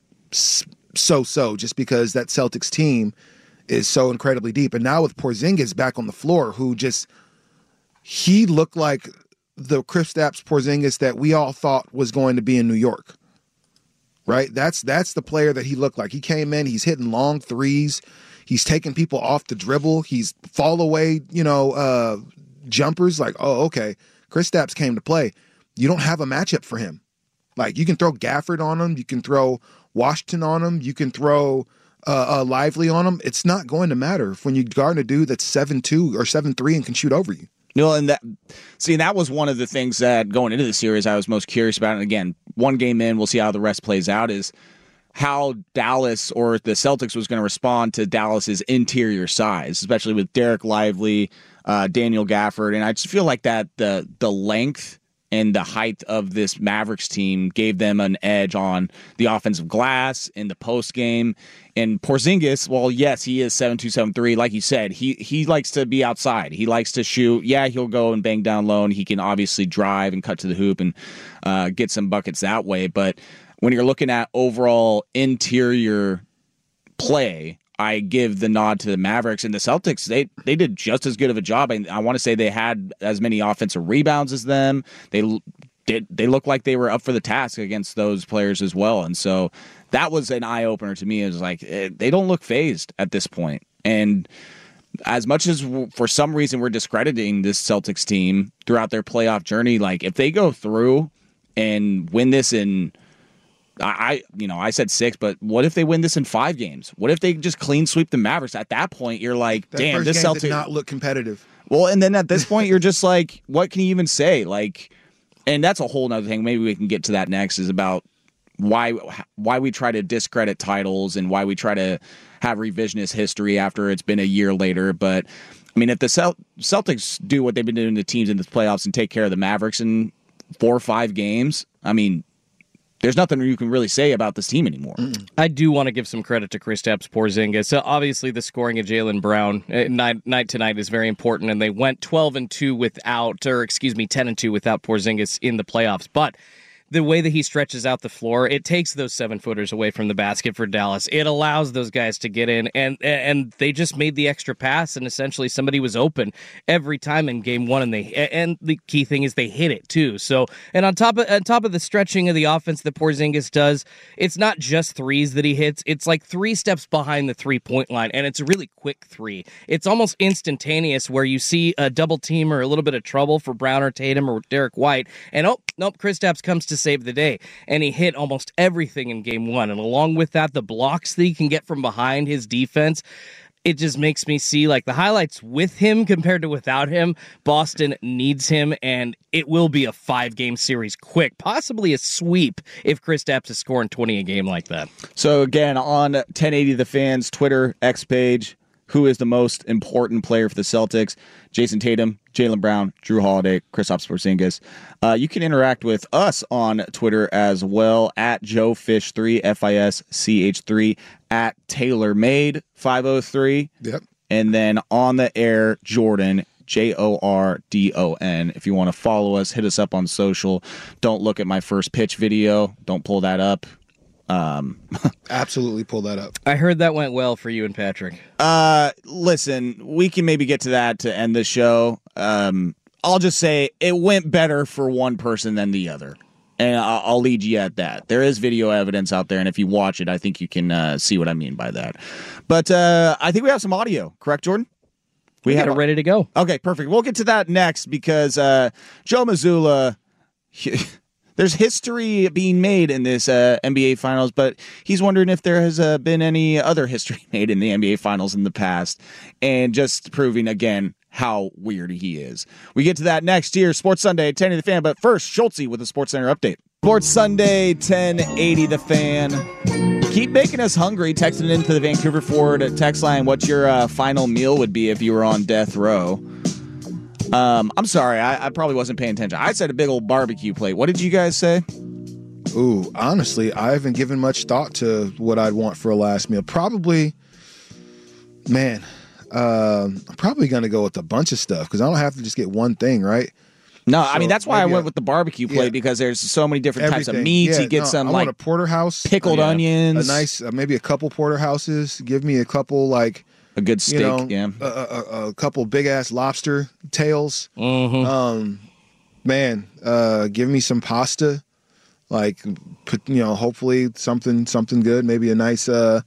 so-so, just because that Celtics team is so incredibly deep. And now with Porzingis back on the floor, who just, he looked like the Kristaps Porzingis that we all thought was going to be in New York. Right? That's that's the player that he looked like. He came in, he's hitting long threes, he's taking people off the dribble, he's fall away, you know, uh, jumpers. Like, oh, okay, Kristaps came to play. You don't have a matchup for him. Like, you can throw Gafford on him, you can throw Washington on him, you can throw uh, uh, Lively on him. It's not going to matter when you guard a dude that's seven two or seven three and can shoot over you. No, and that, see, that was one of the things that going into the series I was most curious about. And again, one game in, we'll see how the rest plays out, is how Dallas or the Celtics was going to respond to Dallas's interior size, especially with Derek Lively, uh, Daniel Gafford. And I just feel like that the the length and the height of this Mavericks team gave them an edge on the offensive glass in the post game. And Porzingis, well, yes, he is seven two, seven three. Like you said, he he likes to be outside. He likes to shoot. Yeah, he'll go and bang down low, and he can obviously drive and cut to the hoop and uh, get some buckets that way. But when you're looking at overall interior play, I give the nod to the Mavericks. And the Celtics, they they did just as good of a job. I, I want to say they had as many offensive rebounds as them. They did. They looked like they were up for the task against those players as well. And so that was an eye-opener to me. It was like, they don't look phased at this point. And as much as for some reason we're discrediting this Celtics team throughout their playoff journey, like, if they go through and win this in, I, you know, I said six, but what if they win this in five games? What if they just clean sweep the Mavericks? At that point, you're like, that damn, first this game Celtics did not look competitive. Well, and then at this point, you're just like, what can you even say? Like, and that's a whole nother thing. Maybe we can get to that next, is about why why we try to discredit titles and why we try to have revisionist history after it's been a year later. But I mean, if the Celt- Celtics do what they've been doing to teams in the playoffs and take care of the Mavericks in four or five games, I mean, there's nothing you can really say about this team anymore. Mm. I do want to give some credit to Kristaps Porzingis. So obviously, the scoring of Jaylen Brown uh, night, night to night is very important, and they went twelve and two without, or excuse me, ten and two without Porzingis in the playoffs. But the way that he stretches out the floor, it takes those seven footers away from the basket for Dallas. It allows those guys to get in, and and they just made the extra pass, and essentially somebody was open every time in game one, and they and the key thing is they hit it too. So, and on top of on top of the stretching of the offense that Porzingis does, it's not just threes that he hits; it's like three steps behind the three point line, and it's a really quick three. It's almost instantaneous, where you see a double team or a little bit of trouble for Brown or Tatum or Derek White, and oh nope, Kristaps comes to save the day, and he hit almost everything in game one. And along with that, the blocks that he can get from behind his defense, it just makes me see like the highlights with him compared to without him. Boston needs him, and it will be a five-game series quick, possibly a sweep if Kristaps is scoring twenty a game like that. So again, on ten eighty The Fans Twitter X page, who is the most important player for the Celtics? Jason Tatum, Jaylen Brown, Drew Holiday, Kristaps Porzingis. Uh, you can interact with us on Twitter as well, at Joe Fish three, F I S C H three, at TaylorMade five oh three. Yep. And then on the air, Jordan, J O R D O N. If you want to follow us, hit us up on social. Don't look at my first pitch video. Don't pull that up. Um, Absolutely pull that up. I heard that went well for you and Patrick. Uh, listen, we can maybe get to that to end the show. Um, I'll just say it went better for one person than the other. And I'll, I'll lead you at that. There is video evidence out there, and if you watch it, I think you can uh, see what I mean by that. But uh, I think we have some audio, correct, Jordan? We, we have it ready to go. Okay, perfect. We'll get to that next because uh, Joe Mazzulla... There's history being made in this uh, N B A Finals, but he's wondering if there has uh, been any other history made in the N B A Finals in the past, and just proving, again, how weird he is. We get to that next year, Sports Sunday, ten eighty The Fan, but first, Schultze with a Sports Center update. Sports Sunday, ten eighty The Fan. Keep making us hungry, texting into the Vancouver Ford text line what your uh, final meal would be if you were on death row. Um, I'm sorry, I, I probably wasn't paying attention. I said a big old barbecue plate. What did you guys say? Ooh, honestly, I haven't given much thought to what I'd want for a last meal. Probably, man, uh, I'm probably going to go with a bunch of stuff because I don't have to just get one thing, right? No, so I mean, that's why I went a, with the barbecue plate yeah, because there's so many different everything. types of meats. Yeah, you get no, some I like want a porterhouse, pickled yeah, onions, a nice, uh, maybe a couple porterhouses. Give me a couple like a good steak, you know, yeah, a, a, a couple big ass lobster tails. Mm-hmm. Um, man, uh, give me some pasta. Like, put, you know, hopefully something something good. Maybe a nice uh,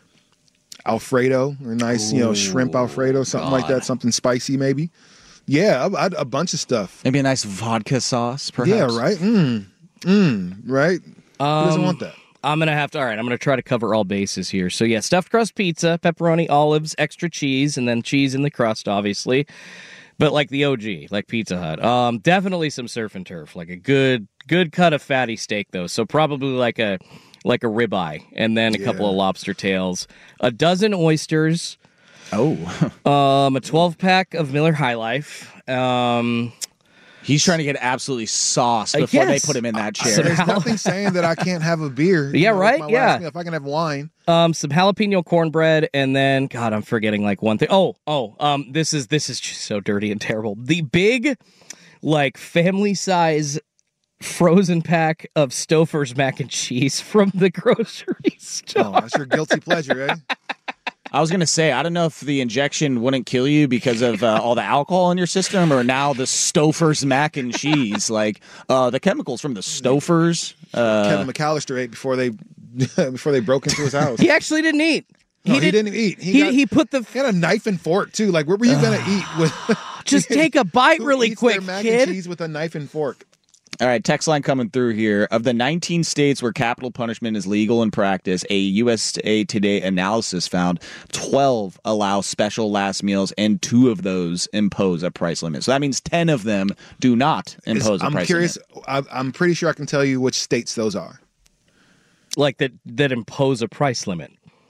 Alfredo or a nice, Ooh, you know, shrimp Alfredo, something God. like that. Something spicy, maybe. Yeah, a, a bunch of stuff. Maybe a nice vodka sauce, perhaps. Yeah, right. Mm, mm, right. Um, Who doesn't want that? I'm going to have to, all right, I'm going to try to cover all bases here. So, yeah, stuffed crust pizza, pepperoni, olives, extra cheese, and then cheese in the crust, obviously. But like the O G, like Pizza Hut. Um, definitely some surf and turf, like a good good cut of fatty steak, though. So probably like a like a ribeye, and then a yeah. couple of lobster tails, a dozen oysters. Oh. um, a twelve-pack of Miller High Life. Um... He's trying to get absolutely sauced before uh, yes. they put him in that chair. So there's nothing saying that I can't have a beer. Yeah, know, right? Yeah. Meal, if I can have wine. Um, some jalapeno cornbread, and then God, I'm forgetting like one thing. Oh, oh, um, this is this is just so dirty and terrible. The big, like family size frozen pack of Stouffer's mac and cheese from the grocery store. Oh, that's your guilty pleasure, eh? I was going to say, I don't know if the injection wouldn't kill you because of uh, all the alcohol in your system or now the Stouffer's mac and cheese. Like, uh, the chemicals from the Stouffer's. Uh, Kevin McAllister ate before they before they broke into his house. He actually didn't eat. He, no, did, he didn't eat. He, he, got, he put the... He had a knife and fork, too. Like, where were you going to eat with... Just take a bite Who really eats quick, their mac kid. and cheese with a knife and fork. All right, text line coming through here. Of the nineteen states where capital punishment is legal in practice, a U S A Today analysis found twelve allow special last meals, and two of those impose a price limit. So that means ten of them do not impose I'm a price curious, limit. I'm curious. I'm pretty sure I can tell you which states those are. Like that, that impose a price limit.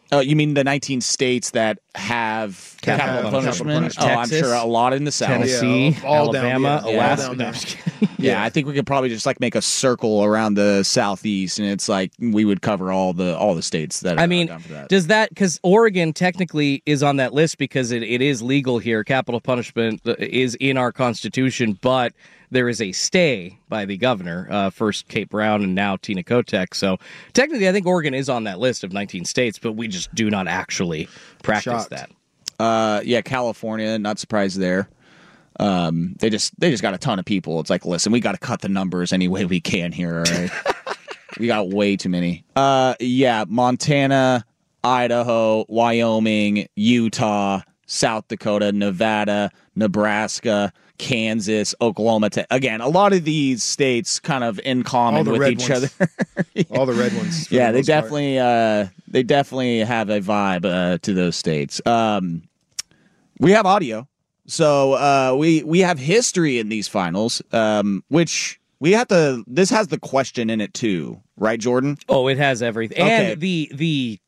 Oh, you mean the nineteen states that have Capital capital punishment. punishment? Oh, I'm Texas, sure a lot in the South. Tennessee, Yeah, all down, Alabama, yeah, all Alaska. down No, there. I'm just kidding. Yeah, I think we could probably just like make a circle around the southeast, and it's like we would cover all the all the states that. Are I mean, down for that. does that because Oregon technically is on that list because it, it is legal here. Capital punishment is in our Constitution, but there is a stay by the governor, uh, first Kate Brown and now Tina Kotek. So technically, I think Oregon is on that list of nineteen states, but we just do not actually practice Shocked. that. Uh, yeah, California, not surprised there. Um, they just they just got a ton of people. It's like, listen, we got to cut the numbers any way we can here. All right, we got way too many. Uh, yeah, Montana, Idaho, Wyoming, Utah, South Dakota, Nevada, Nebraska, Kansas, Oklahoma. Te- Again, a lot of these states kind of in All common the with red each ones. other. All the red ones. for Yeah, the they most part. definitely uh, they definitely have a vibe uh, to those states. Um, we have audio, so uh, we we have history in these finals, um, which we have to. This has the question in it too, right, Jordan? Oh, it has everything, Okay. and the the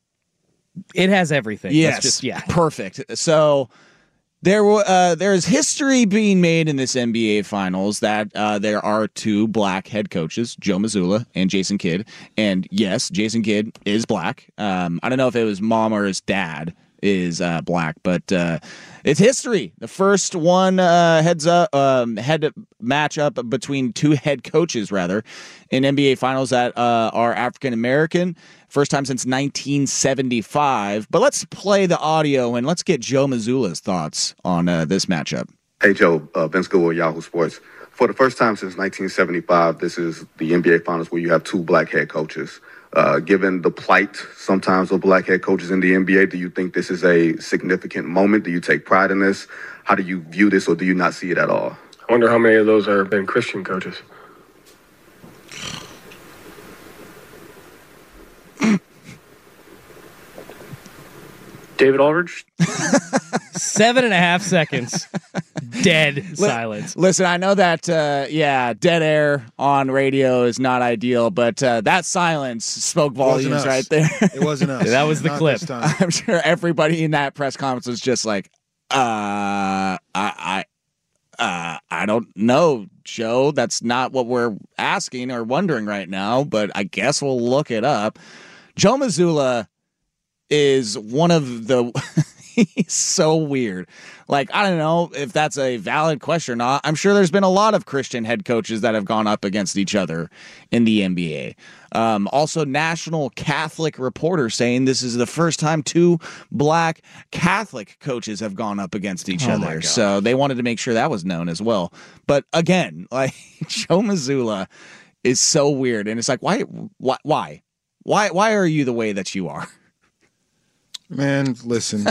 it has everything. Yes, Let's just, yeah, perfect. So there, wa- uh, there is history being made in this N B A Finals that uh, there are two black head coaches, Joe Mazzulla and Jason Kidd. And yes, Jason Kidd is black. Um, I don't know if it was mom or his dad is uh, black, but uh, it's history. The first one uh, heads up um, head matchup between two head coaches, rather, in N B A Finals that uh, are African American. First time since nineteen seventy-five. But let's play the audio and let's get Joe Mazzulla's thoughts on uh, this matchup. Hey, Joe, uh, Ben School with Yahoo Sports. For the first time since nineteen seventy-five, this is the N B A Finals where you have two black head coaches. Uh, given the plight sometimes of black head coaches in the N B A, do you think this is a significant moment? Do you take pride in this? How do you view this, or do you not see it at all? I wonder how many of those are been Christian coaches. David Aldridge? seven and a half seconds, dead silence. Listen, I know that, uh, yeah, dead air on radio is not ideal, but uh, that silence spoke Wasn't volumes us. right there. It wasn't us. That was the Not clip. this time. I'm sure everybody in that press conference was just like, uh, I, I, uh, I don't know, Joe. That's not what we're asking or wondering right now, but I guess we'll look it up. Joe Mazzulla is one of the he's so weird. Like, I don't know if that's a valid question or not. I'm sure there's been a lot of Christian head coaches that have gone up against each other in the N B A. Um, also, National Catholic Reporter saying this is the first time two black Catholic coaches have gone up against each Oh my other. God. So they wanted to make sure that was known as well. But again, like Joe Mazzulla is so weird, and it's like, why, why, why, why, why are you the way that you are? Man, listen.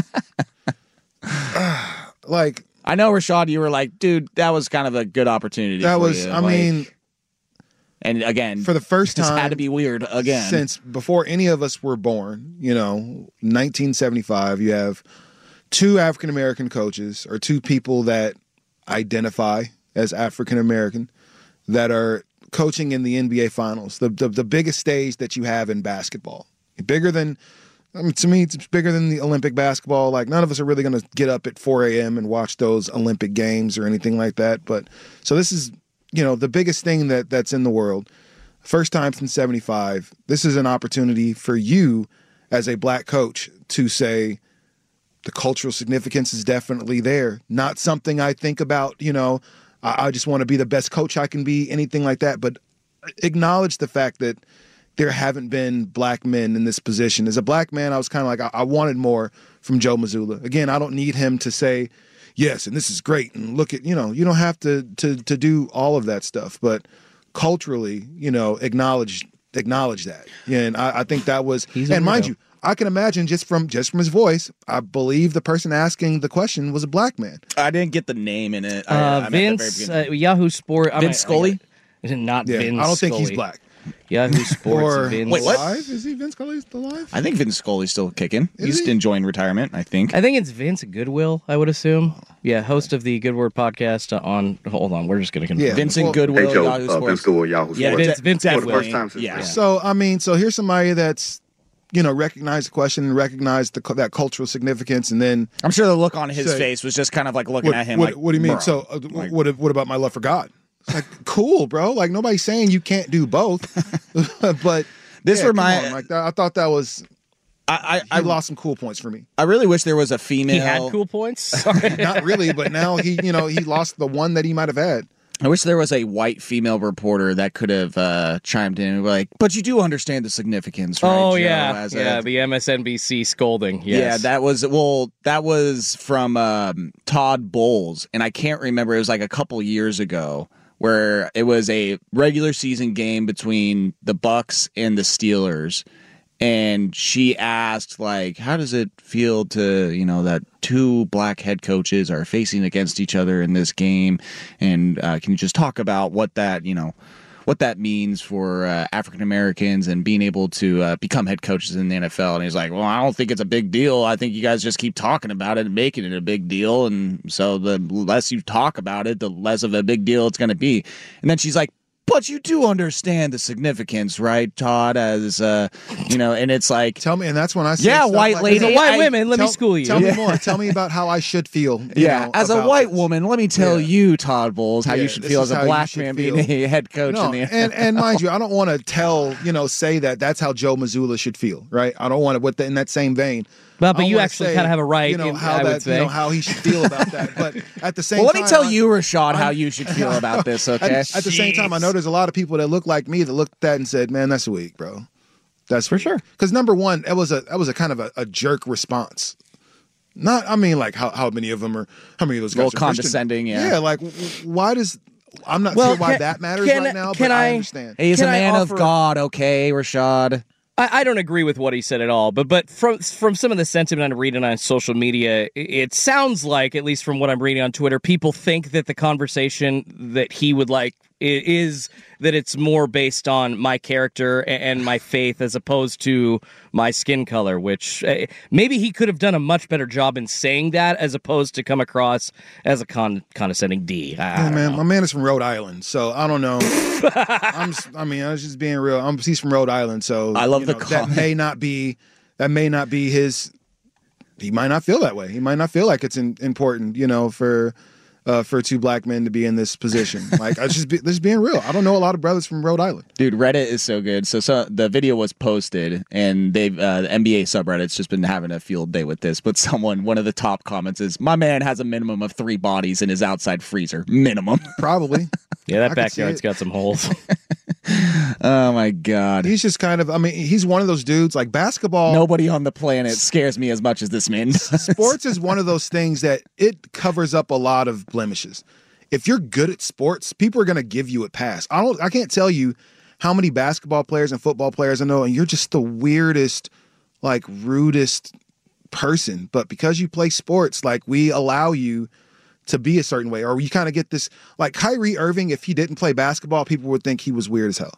like, I know, Rashad, you were like, dude, that was kind of a good opportunity. that for was, you. I Like, mean, and again, for the first this time had to be weird again. since before any of us were born, you know, nineteen seventy-five, you have two African American coaches or two people that identify as African American that are coaching in the N B A Finals, the, the the biggest stage that you have in basketball, bigger than. I mean, to me, it's bigger than the Olympic basketball. Like, none of us are really going to get up at four a.m. and watch those Olympic games or anything like that. But so this is, you know, the biggest thing that that's in the world. First time since seventy-five. This is an opportunity for you as a black coach to say the cultural significance is definitely there. Not something I think about, you know, I, I just want to be the best coach I can be, anything like that. But acknowledge the fact that there haven't been black men in this position. As a black man, I was kind of like, I, I wanted more from Joe Mazzulla. Again, I don't need him to say, yes, and this is great, and look at, you know, you don't have to to to do all of that stuff, but culturally, you know, acknowledge acknowledge that. Yeah, and I, I think that was, He's a and mind weirdo. you, I can imagine just from just from his voice, I believe the person asking the question was a black man. I didn't get the name in it. I, Uh, I meant the very Vince, beginning. uh, Yahoo Sport. I Vince mean, I- Scully? I- Not Yeah, Vince I don't think he's Scully. black. Yahoo Sports. Or Vince. Wait, what? alive? Is he Vince Scully still alive? I think Vince Scully's still kicking. Is He's he? enjoying retirement, I think. I think it's Vince Goodwill, I would assume. Yeah, host of the Good Word podcast on. Hold on, we're just going to confirm. Yeah. Vincent Well- Goodwill, Hey, Joe, Yahoo uh, Sports. Ben School with Yahoo Yeah, Sports. Vince, Vince definitely. For the Goodwill. first time since Yeah. So I mean, so here's somebody that's you know, recognize the question, recognize the that cultural significance, and then I'm sure the look on his say, face was just kind of like looking what, at him what, like, what do you mean? bro. So uh, Like- what what about my love for God? It's like, cool, bro. Like, nobody's saying you can't do both. But This yeah, remind- come on, like that, I thought that was I, I, I lost some cool points for me. I really wish there was a female. He had cool points. Sorry. Not really, but now he, you know, he lost the one that he might have had. I wish there was a white female reporter that could have uh, chimed in and be like, but you do understand the significance, right? Oh Joe, yeah, as yeah. a- The M S N B C scolding. Yes. Yeah, that was well. That was from um, Todd Bowles, and I can't remember. It was like a couple years ago, where it was a regular season game between the Bucks and the Steelers, and she asked, like, how does it feel to, you know, that two black head coaches are facing against each other in this game, and uh, can you just talk about what that, you know, what that means for uh, African Americans and being able to uh, become head coaches in the N F L. And he's like, well, I don't think it's a big deal. I think you guys just keep talking about it and making it a big deal. And so the less you talk about it, the less of a big deal it's going to be. And then she's like, but you do understand the significance, right, Todd? As uh, you know, and it's like, tell me, and that's when I say yeah, stuff white like, lady, as a white I- women. Let tell, me school you. Tell Yeah. me more. Tell me about how I should feel. you yeah, know, as a about white this. woman, let me tell Yeah. you, Todd Bowles, how Yeah, you should this feel is as a how you black should man feel. being a head coach No, in the N F L. and and mind you, I don't want to tell you know say that that's how Joe Mazzulla should feel, right? I don't want to with the, in that same vein. But- I but don't you wanna actually say, kinda have a right you know in- how I would that you say. know how he should feel about that. But at the same Well, let time, me tell I- you, Rashad, how I'm- you should feel about this, At- okay? At, the same time, I know there's a lot of people that look like me that looked at that and said, "Man, that's weak, bro. That's for sure." Because number one, that was a that was a kind of a, a jerk response. Not, I mean, like how, how many of them are? How many of those A little guys are Christian? condescending, yeah. Yeah, like w- w- why does? I'm not Well, sure why can- that matters can- right now, can but I, I- understand. He's Can a I man offer- of God, okay, Rashad? I, I don't agree with what he said at all, but but from from some of the sentiment I'm reading on social media, it, it sounds like, at least from what I'm reading on Twitter, people think that the conversation that he would like i- is that it's more based on my character a- and my faith as opposed to my skin color, which uh, maybe he could have done a much better job in saying that as opposed to come across as a con- condescending D. I, I Yeah, don't man, know. my man is from Rhode Island, so I don't know. I'm, s- I mean, I was just being real. I'm, he's from Rhode Island, so I love you the know, that comment. may not be that may not be his. He might not feel that way. He might not feel like it's in, important, you know, for uh, for two black men to be in this position. Like, I just be, just being real. I don't know a lot of brothers from Rhode Island. Dude, Reddit is so good. So, so the video was posted, and they've uh, the N B A subreddit's just been having a field day with this. But someone, one of the top comments is, "My man has a minimum of three bodies in his outside freezer. Minimum." Probably. Yeah, I that could see backyard's it. got some holes. Oh my god. He's just kind of. I mean, he's one of those dudes. Like basketball. Nobody on the planet scares me as much as this man does. Sports is one of those things that it covers up a lot of blemishes. If you're good at sports, people are going to give you a pass. I don't. I can't tell you how many basketball players and football players I know, and you're just the weirdest, like rudest person. But because you play sports, like we allow you to be a certain way, or you kind of get this. Like Kyrie Irving, if he didn't play basketball, people would think he was weird as hell.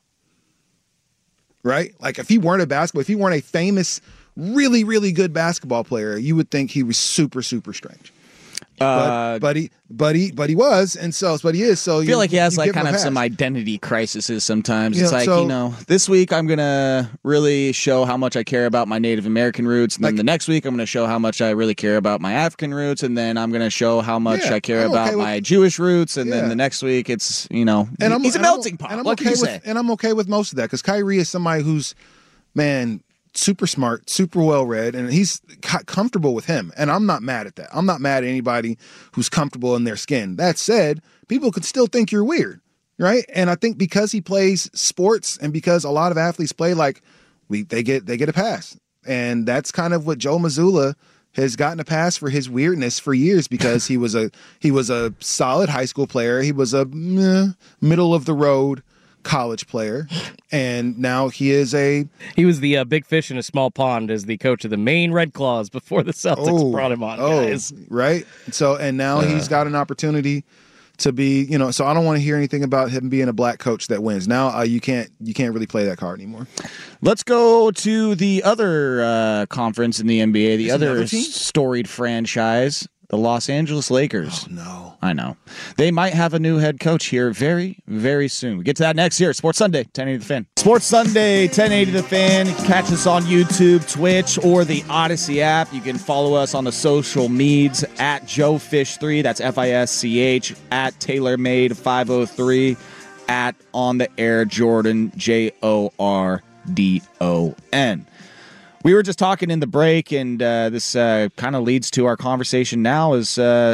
Right? Like if he weren't a basketball, if he weren't a famous, really, really good basketball player, you would think he was super, super strange. Uh, but, but he, but he, but he was, and so, but he is. So I feel you, like he has you like give him kind a of pass. some identity crises sometimes. Yeah, It's like, so- you know, this week I'm going to really show how much I care about my Native American roots. And then Like- the next week I'm going to show how much I really care about my African roots. And then I'm going to show how much Yeah, I care I'm about okay with- my Jewish roots. And Yeah. then the next week it's, you know, And I'm, he's a and I'm- melting pot. And I'm What okay can you with, say? and I'm okay with most of that because Kyrie is somebody who's, man, super smart, super well read, and he's co- comfortable with him. And I'm not mad at that. I'm not mad at anybody who's comfortable in their skin. That said, people could still think you're weird, right? And I think because he plays sports and because a lot of athletes play, like we, they get they get a pass, and that's kind of what Joe Mazzulla has gotten a pass for his weirdness for years because he was a he was a solid high school player. He was a meh, middle of the road college player, and now he is a He was the uh, big fish in a small pond as the coach of the Maine Red Claws before the Celtics oh, brought him on, oh, guys. right. So and now Uh. he's got an opportunity to be, you know. So I don't want to hear anything about him being a black coach that wins. Now uh, you can't you can't really play that card anymore. Let's go to the other uh, conference in the N B A, the There's other another team? storied franchise. the Los Angeles Lakers. Oh, no. I know. They might have a new head coach here very, very soon. We get to that next year. Sports Sunday, ten eighty The Fan. Sports Sunday, ten eighty The Fan. You can catch us on YouTube, Twitch, or the Odyssey app. You can follow us on the social medias at Joe Fish three. That's F I S C H. At TaylorMade five oh three. At On the Air Jordan, J O R D O N. We were just talking in the break, and uh, this uh, kind of leads to our conversation now is uh,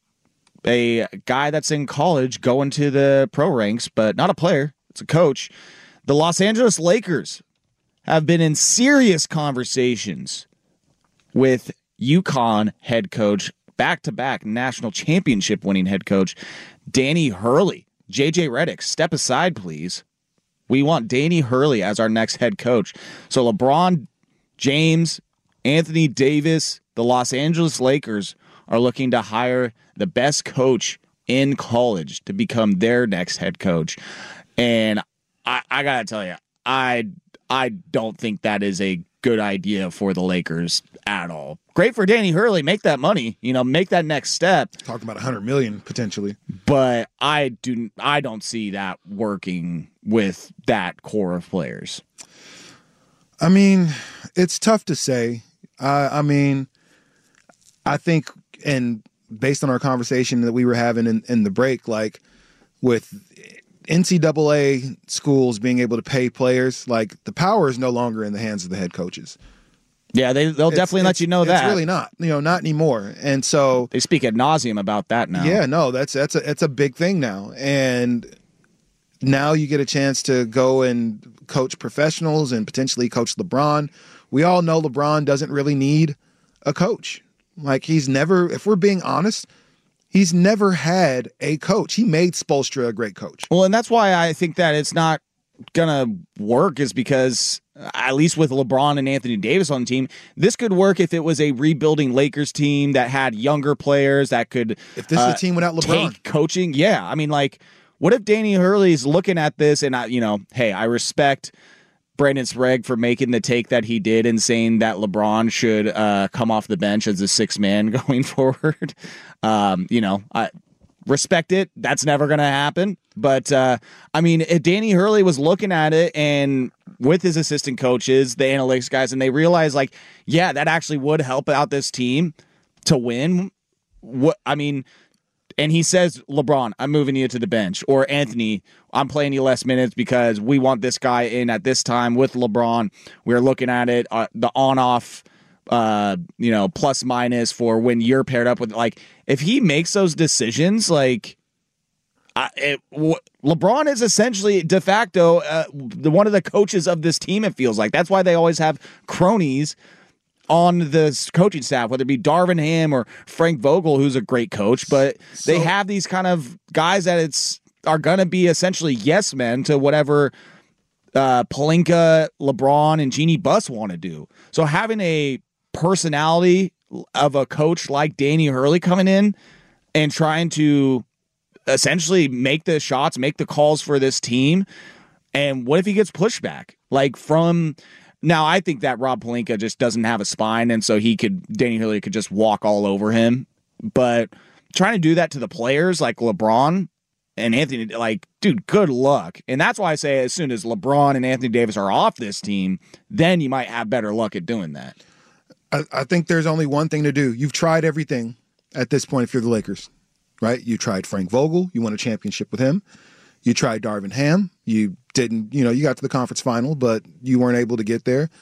a guy that's in college going to the pro ranks, but not a player. It's a coach. The Los Angeles Lakers have been in serious conversations with UConn head coach, back-to-back national championship winning head coach, Danny Hurley. J J Redick, step aside, please. We want Danny Hurley as our next head coach. So LeBron James, Anthony Davis, the Los Angeles Lakers are looking to hire the best coach in college to become their next head coach. And I, I got to tell you, I, I don't think that is a good idea for the Lakers at all. Great for Danny Hurley. Make that money, you know, make that next step. Talking about one hundred million dollars potentially. But I do I don't see that working with that core of players. I mean, it's tough to say. Uh, I mean, I think, and based on our conversation that we were having in, in the break, like with N C double A schools being able to pay players, like the power is no longer in the hands of the head coaches. Yeah, they, they'll It's- definitely let it's- you know that. It's really not, you know, not anymore. And so they speak ad nauseum about that now. Yeah, no, that's that's a it's a big thing now. And now you get a chance to go and coach professionals and potentially coach LeBron. We all know LeBron doesn't really need a coach. Like he's never, if we're being honest, he's never had a coach. He made Spoelstra a great coach. Well, and that's why I think that it's not gonna work is because at least with LeBron and Anthony Davis on the team, this could work if it was a rebuilding Lakers team that had younger players that could. If this is uh, a team without LeBron, take coaching, yeah. I mean, like, what if Danny Hurley's looking at this and I, you know, hey, I respect Brandon Sprague for making the take that he did and saying that LeBron should uh, come off the bench as a sixth man going forward. Um, you know, I respect it. That's never going to happen. But, uh, I mean, if Danny Hurley was looking at it and with his assistant coaches, the analytics guys, and they realized, like, yeah, that actually would help out this team to win. What I mean, and he says, LeBron, I'm moving you to the bench. Or Anthony, I'm playing you less minutes because we want this guy in at this time with LeBron. We're looking at it, uh, the on-off, uh, you know, plus minus for when you're paired up with, like, if he makes those decisions, like, I, it, w- LeBron is essentially de facto uh, the one of the coaches of this team, it feels like. That's why they always have cronies on the coaching staff, whether it be Darvin Ham or Frank Vogel, who's a great coach, but So- they have these kind of guys that it's are going to be essentially yes men to whatever uh, Pelinka, LeBron, and Jeannie Buss want to do. So having a personality of a coach like Danny Hurley coming in and trying to essentially make the shots, make the calls for this team, and what if he gets pushback? Like from... Now, I think that Rob Pelinka just doesn't have a spine, and so he could, Danny Hurley could just walk all over him. But trying to do that to the players like LeBron and Anthony, like, dude, good luck. And that's why I say as soon as LeBron and Anthony Davis are off this team, then you might have better luck at doing that. I, I think there's only one thing to do. You've tried everything at this point if you're the Lakers, right? You tried Frank Vogel. You won a championship with him. You tried Darvin Ham. You didn't, you know, you got to the conference final, but you weren't able to get there.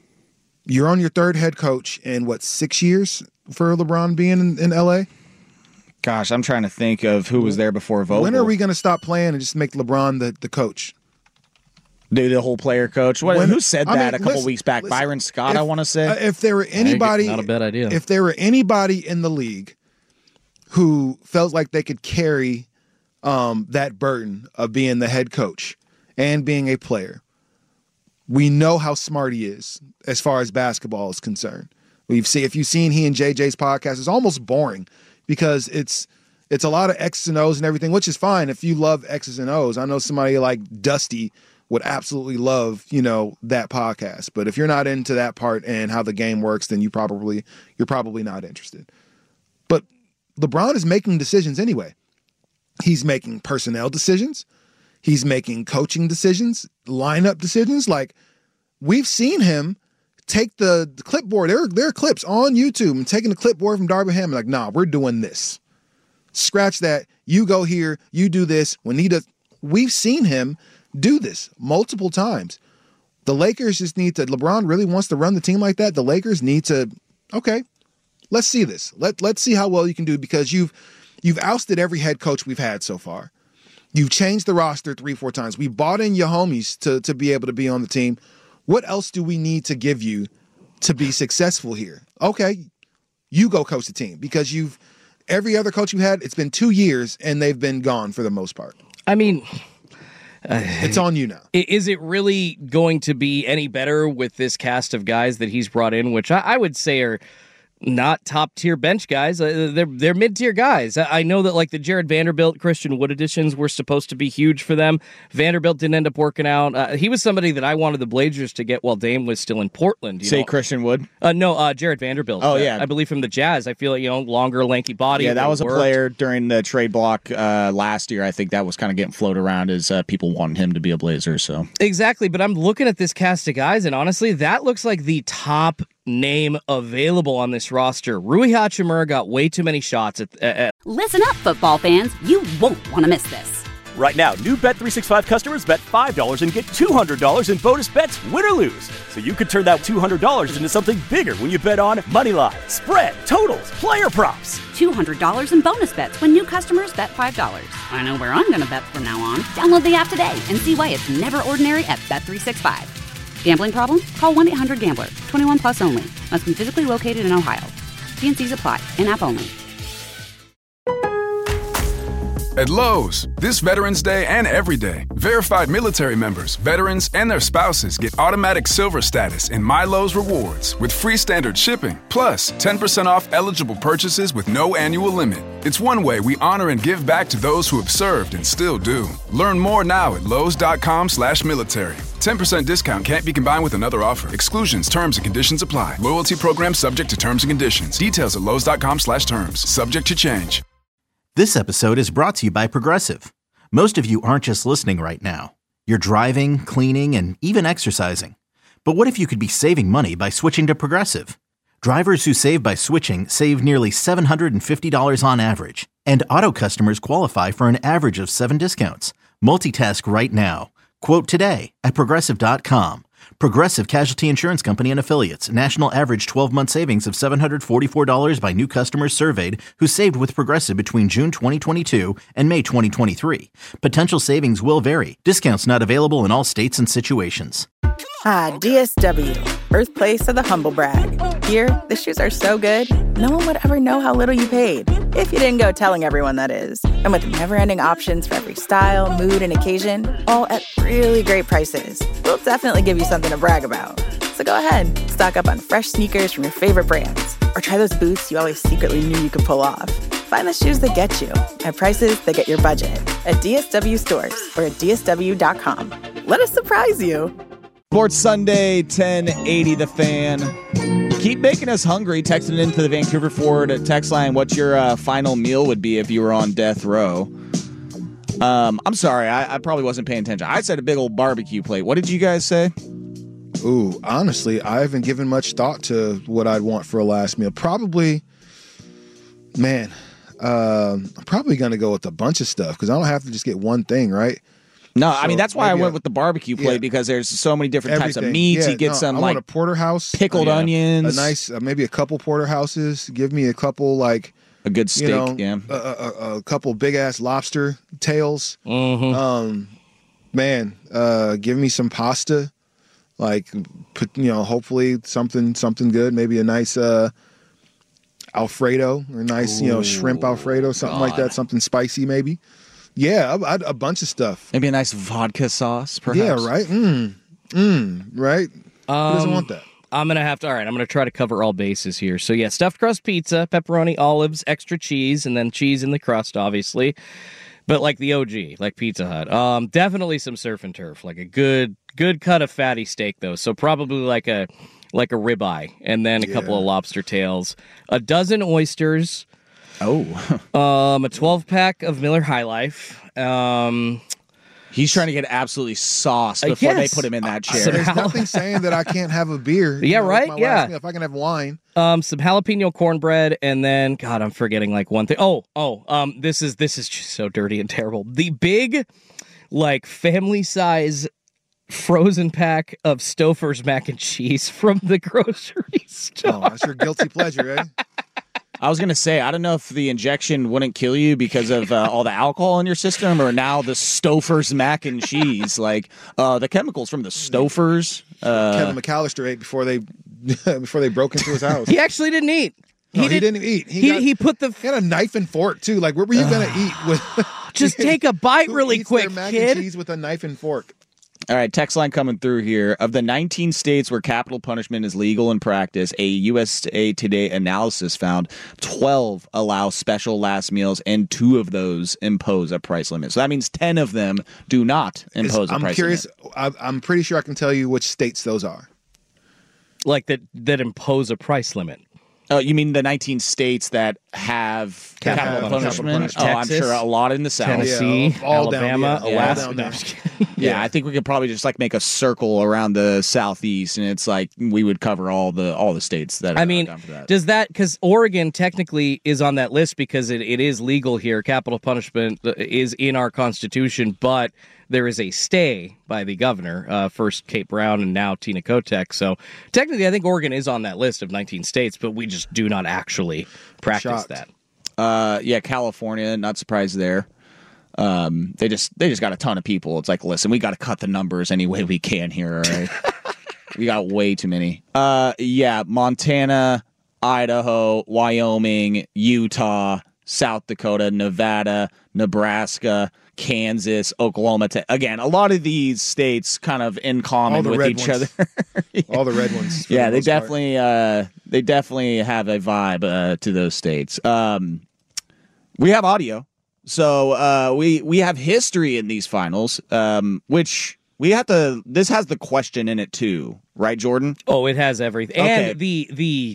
You're on your third head coach in, what, six years for LeBron being in, in L A? Gosh, I'm trying to think of who was there before Vogel. When are we going to stop playing and just make LeBron the, the coach? Do the whole player coach? What, When- who said I that mean, a couple listen, weeks back? listen, Byron Scott, if- I want to say. Uh, if there were anybody, Not a bad idea. If there were anybody in the league who felt like they could carry um, that burden of being the head coach and being a player, we know how smart he is as far as basketball is concerned. We've seen, if you've seen he and J J's podcast, it's almost boring because it's it's a lot of X's and O's and everything, which is fine if you love X's and O's. I know somebody like Dusty would absolutely love, you know, that podcast. But if you're not into that part and how the game works, then you probably you're probably not interested. But LeBron is making decisions anyway. He's making personnel decisions. He's making coaching decisions, lineup decisions. Like, we've seen him take the, the clipboard. There, there are clips on YouTube and taking the clipboard from Darvin Ham. Like, nah, we're doing this. Scratch that. You go here. You do this. When he does, we've seen him do this multiple times. The Lakers just need to, LeBron really wants to run the team like that. The Lakers need to, okay, let's see this. Let, let's see how well you can do, because you've, you've ousted every head coach we've had so far. You've changed the roster three, four times. We bought in your homies to, to be able to be on the team. What else do we need to give you to be successful here? Okay, you go coach the team, because you've, every other coach you had, it's been two years and they've been gone for the most part. I mean, uh, it's on you now. Is it really going to be any better with this cast of guys that he's brought in, which I, I would say are not top tier bench guys? Uh, they're they're mid tier guys. I, I know that like the Jared Vanderbilt, Christian Wood additions were supposed to be huge for them. Vanderbilt didn't end up working out. Uh, he was somebody that I wanted the Blazers to get while Dame was still in Portland. You Say know? Christian Wood? Uh, no, uh, Jared Vanderbilt. Oh uh, yeah, I believe from the Jazz. I feel like, you know, longer, lanky body. Yeah, that was worked. a player during the trade block uh, last year. I think that was kind of getting floated around as uh, people wanted him to be a Blazer. So exactly, but I'm looking at this cast of guys, and honestly, that looks like the top name available on this roster. Rui Hachimura got way too many shots at, at Listen up, football fans. You won't want to miss this. Right now, new Bet three sixty-five customers bet five dollars and get two hundred dollars in bonus bets, win or lose. So you could turn that two hundred dollars into something bigger when you bet on money line, spread, totals, player props. two hundred dollars in bonus bets when new customers bet five dollars. I know where I'm going to bet from now on. Download the app today and see why it's never ordinary at Bet three sixty-five. Gambling problem? Call one eight hundred gambler. twenty-one plus only. Must be physically located in Ohio. T N Cs apply. In-app only. At Lowe's, this Veterans Day and every day, verified military members, veterans, and their spouses get automatic silver status in My Lowe's Rewards with free standard shipping, plus ten percent off eligible purchases with no annual limit. It's one way we honor and give back to those who have served and still do. Learn more now at lowes.com slash military. ten percent discount can't be combined with another offer. Exclusions, terms, and conditions apply. Loyalty program subject to terms and conditions. Details at lowes.com slash terms. Subject to change. This episode is brought to you by Progressive. Most of you aren't just listening right now. You're driving, cleaning, and even exercising. But what if you could be saving money by switching to Progressive? Drivers who save by switching save nearly seven hundred fifty dollars on average. And auto customers qualify for an average of seven discounts. Multitask right now. Quote today at Progressive dot com. Progressive Casualty Insurance Company and Affiliates. National average twelve-month savings of seven hundred forty-four dollars by new customers surveyed who saved with Progressive between June twenty twenty-two and May twenty twenty-three. Potential savings will vary. Discounts not available in all states and situations. Ah, D S W, birthplace of the humble brag. Here, the shoes are so good, no one would ever know how little you paid. If you didn't go telling everyone, that is. And with never-ending options for every style, mood, and occasion, all at really great prices, we'll definitely give you something to brag about. So go ahead, stock up on fresh sneakers from your favorite brands, or try those boots you always secretly knew you could pull off. Find the shoes that get you at prices that get your budget at D S W stores or at D S W dot com. Let us surprise you. Sports Sunday, ten eighty The Fan. Keep making us hungry. Texting into the Vancouver Ford text line what your uh, final meal would be if you were on death row. Um, I'm sorry, I, I probably wasn't paying attention. I said a big old barbecue plate. What did you guys say? Ooh, honestly, I haven't given much thought to what I'd want for a last meal. Probably, man, uh, I'm probably going to go with a bunch of stuff because I don't have to just get one thing, right? No, so I mean, that's why I went a, with the barbecue plate, yeah, because there's so many different everything. types of meats. Yeah, you get no, some, I like, want a porterhouse, pickled yeah, onions. A nice, uh, maybe a couple porterhouses. Give me a couple, like, a good steak, you know, yeah. A, a, a couple big-ass lobster tails. Mm-hmm. Um, man, uh, give me some pasta. Like, put, you know, hopefully something something good. Maybe a nice uh, Alfredo, or a nice, Ooh, you know, shrimp Alfredo, something God. like that. Something spicy, maybe. Yeah, a, a bunch of stuff. Maybe a nice vodka sauce, perhaps. Yeah, right? Mmm. Mmm, right? Um, Who doesn't want that? I'm going to have to, all right, I'm going to try to cover all bases here. So, yeah, stuffed crust pizza, pepperoni, olives, extra cheese, and then cheese in the crust, obviously. But like the O G, like Pizza Hut. Um, definitely some surf and turf, like a good good cut of fatty steak, though. So probably like a like a ribeye, and then a yeah. couple of lobster tails, a dozen oysters. Oh. um, a twelve pack of Miller High Life. Um, He's trying to get absolutely sauced Uh, before yes. they put him in that chair. So there's nothing saying that I can't have a beer. Yeah, You know, right? if my wife Yeah. asks me If I can have wine. Um, some jalapeno cornbread, and then God, I'm forgetting like one thing. Oh, oh, um, this is this is just so dirty and terrible. The big, like family size frozen pack of Stouffer's mac and cheese from the grocery store. Oh, that's your guilty pleasure, eh? I was going to say, I don't know if the injection wouldn't kill you because of uh, all the alcohol in your system or now the Stouffer's mac and cheese. Like, uh, the chemicals from the Stouffer's. Uh, Kevin McAllister ate before they before they broke into his house. He actually didn't eat. No, he, he, did, didn't eat. He, He got, he put the he had a knife and fork too. Like, where were you going to eat with? just take a bite Who really eats their quick, mac kid. and cheese with a knife and fork. All right, text line coming through here. Of the nineteen states where capital punishment is legal in practice, a U S A Today analysis found twelve allow special last meals, and two of those impose a price limit. So that means ten of them do not impose Is- a I'm price curious. limit. I, I'm pretty sure I can tell you which states those are. Like that that impose a price limit. Oh, you mean the nineteen states that have Capital capital, punishment. punishment? Capital Oh, I'm punishment. sure a lot in the South. Tennessee, Yeah, all down- Alabama, yeah, all Alaska. down No, there. I'm just kidding. Yeah, I think we could probably just like make a circle around the southeast, and it's like we would cover all the all the states that. I are mean, down for that. does that because Oregon technically is on that list because it, it is legal here. Capital punishment is in our Constitution, but there is a stay by the governor, uh, first Kate Brown and now Tina Kotek. So technically, I think Oregon is on that list of nineteen states, but we just do not actually practice Shocked. that. Uh, yeah, California, not surprised there. Um, they just they just got a ton of people. It's like, listen, we got to cut the numbers any way we can here. All right, we got way too many. Uh, yeah, Montana, Idaho, Wyoming, Utah, South Dakota, Nevada, Nebraska, Kansas, Oklahoma. Te- Again, a lot of these states kind of in All common the with red each ones. other. All the red ones. for Yeah, the they most part. definitely uh, they definitely have a vibe uh, to those states. Um, we have audio, so uh, we we have history in these finals, um, which we have to. This has the question in it too, right, Jordan? Oh, it has everything, Okay. and the the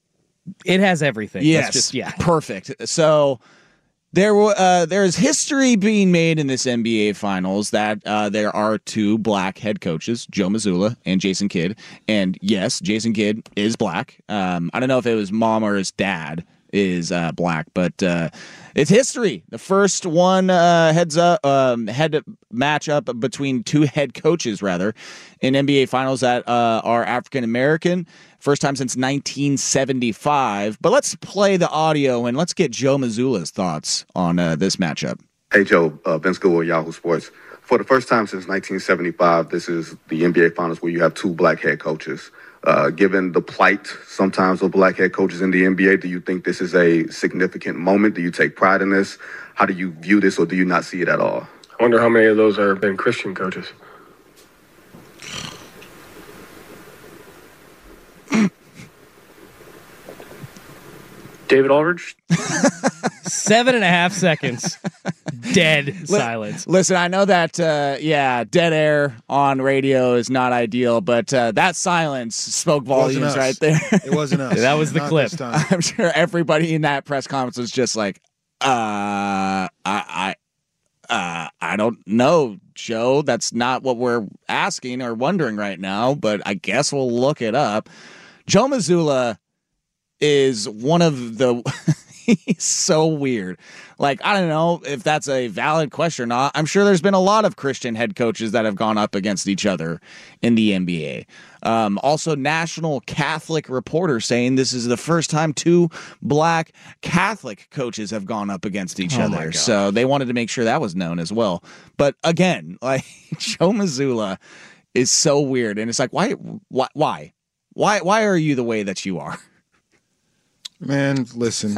it has everything. Let's Yes, just, yeah, perfect. So there, uh, there is history being made in this N B A Finals that uh, there are two black head coaches, Joe Mazzulla and Jason Kidd. And yes, Jason Kidd is black. Um, I don't know if it was mom or his dad is uh, black, but uh, it's history. The first one uh, heads up um, head matchup between two head coaches, rather, in N B A Finals that uh, are African American. First time since nineteen seventy-five. But let's play the audio and let's get Joe Mazzulla's thoughts on uh, this matchup. Hey, Joe, uh, Ben School with Yahoo Sports. For the first time since nineteen seventy-five, this is the N B A Finals where you have two black head coaches. Uh, given the plight sometimes of black head coaches in the N B A, do you think this is a significant moment? Do you take pride in this? How do you view this, or do you not see it at all? I wonder how many of those are been Christian coaches. David Aldridge? seven and a half seconds, dead silence. Listen, I know that, uh, yeah, dead air on radio is not ideal, but uh, that silence spoke volumes us. right there. It wasn't us. That was the Not clip. this time. I'm sure everybody in that press conference was just like, uh, I, I, uh, I don't know, Joe. That's not what we're asking or wondering right now, but I guess we'll look it up. Joe Mazzulla is one of the he's so weird. Like, I don't know if that's a valid question or not. I'm sure there's been a lot of Christian head coaches that have gone up against each other in the N B A. Um, also, National Catholic Reporter saying this is the first time two black Catholic coaches have gone up against each Oh my other. gosh. So they wanted to make sure that was known as well. But again, like Joe Mazzulla is so weird, and it's like, why, why, why, why, why are you the way that you are? Man, listen.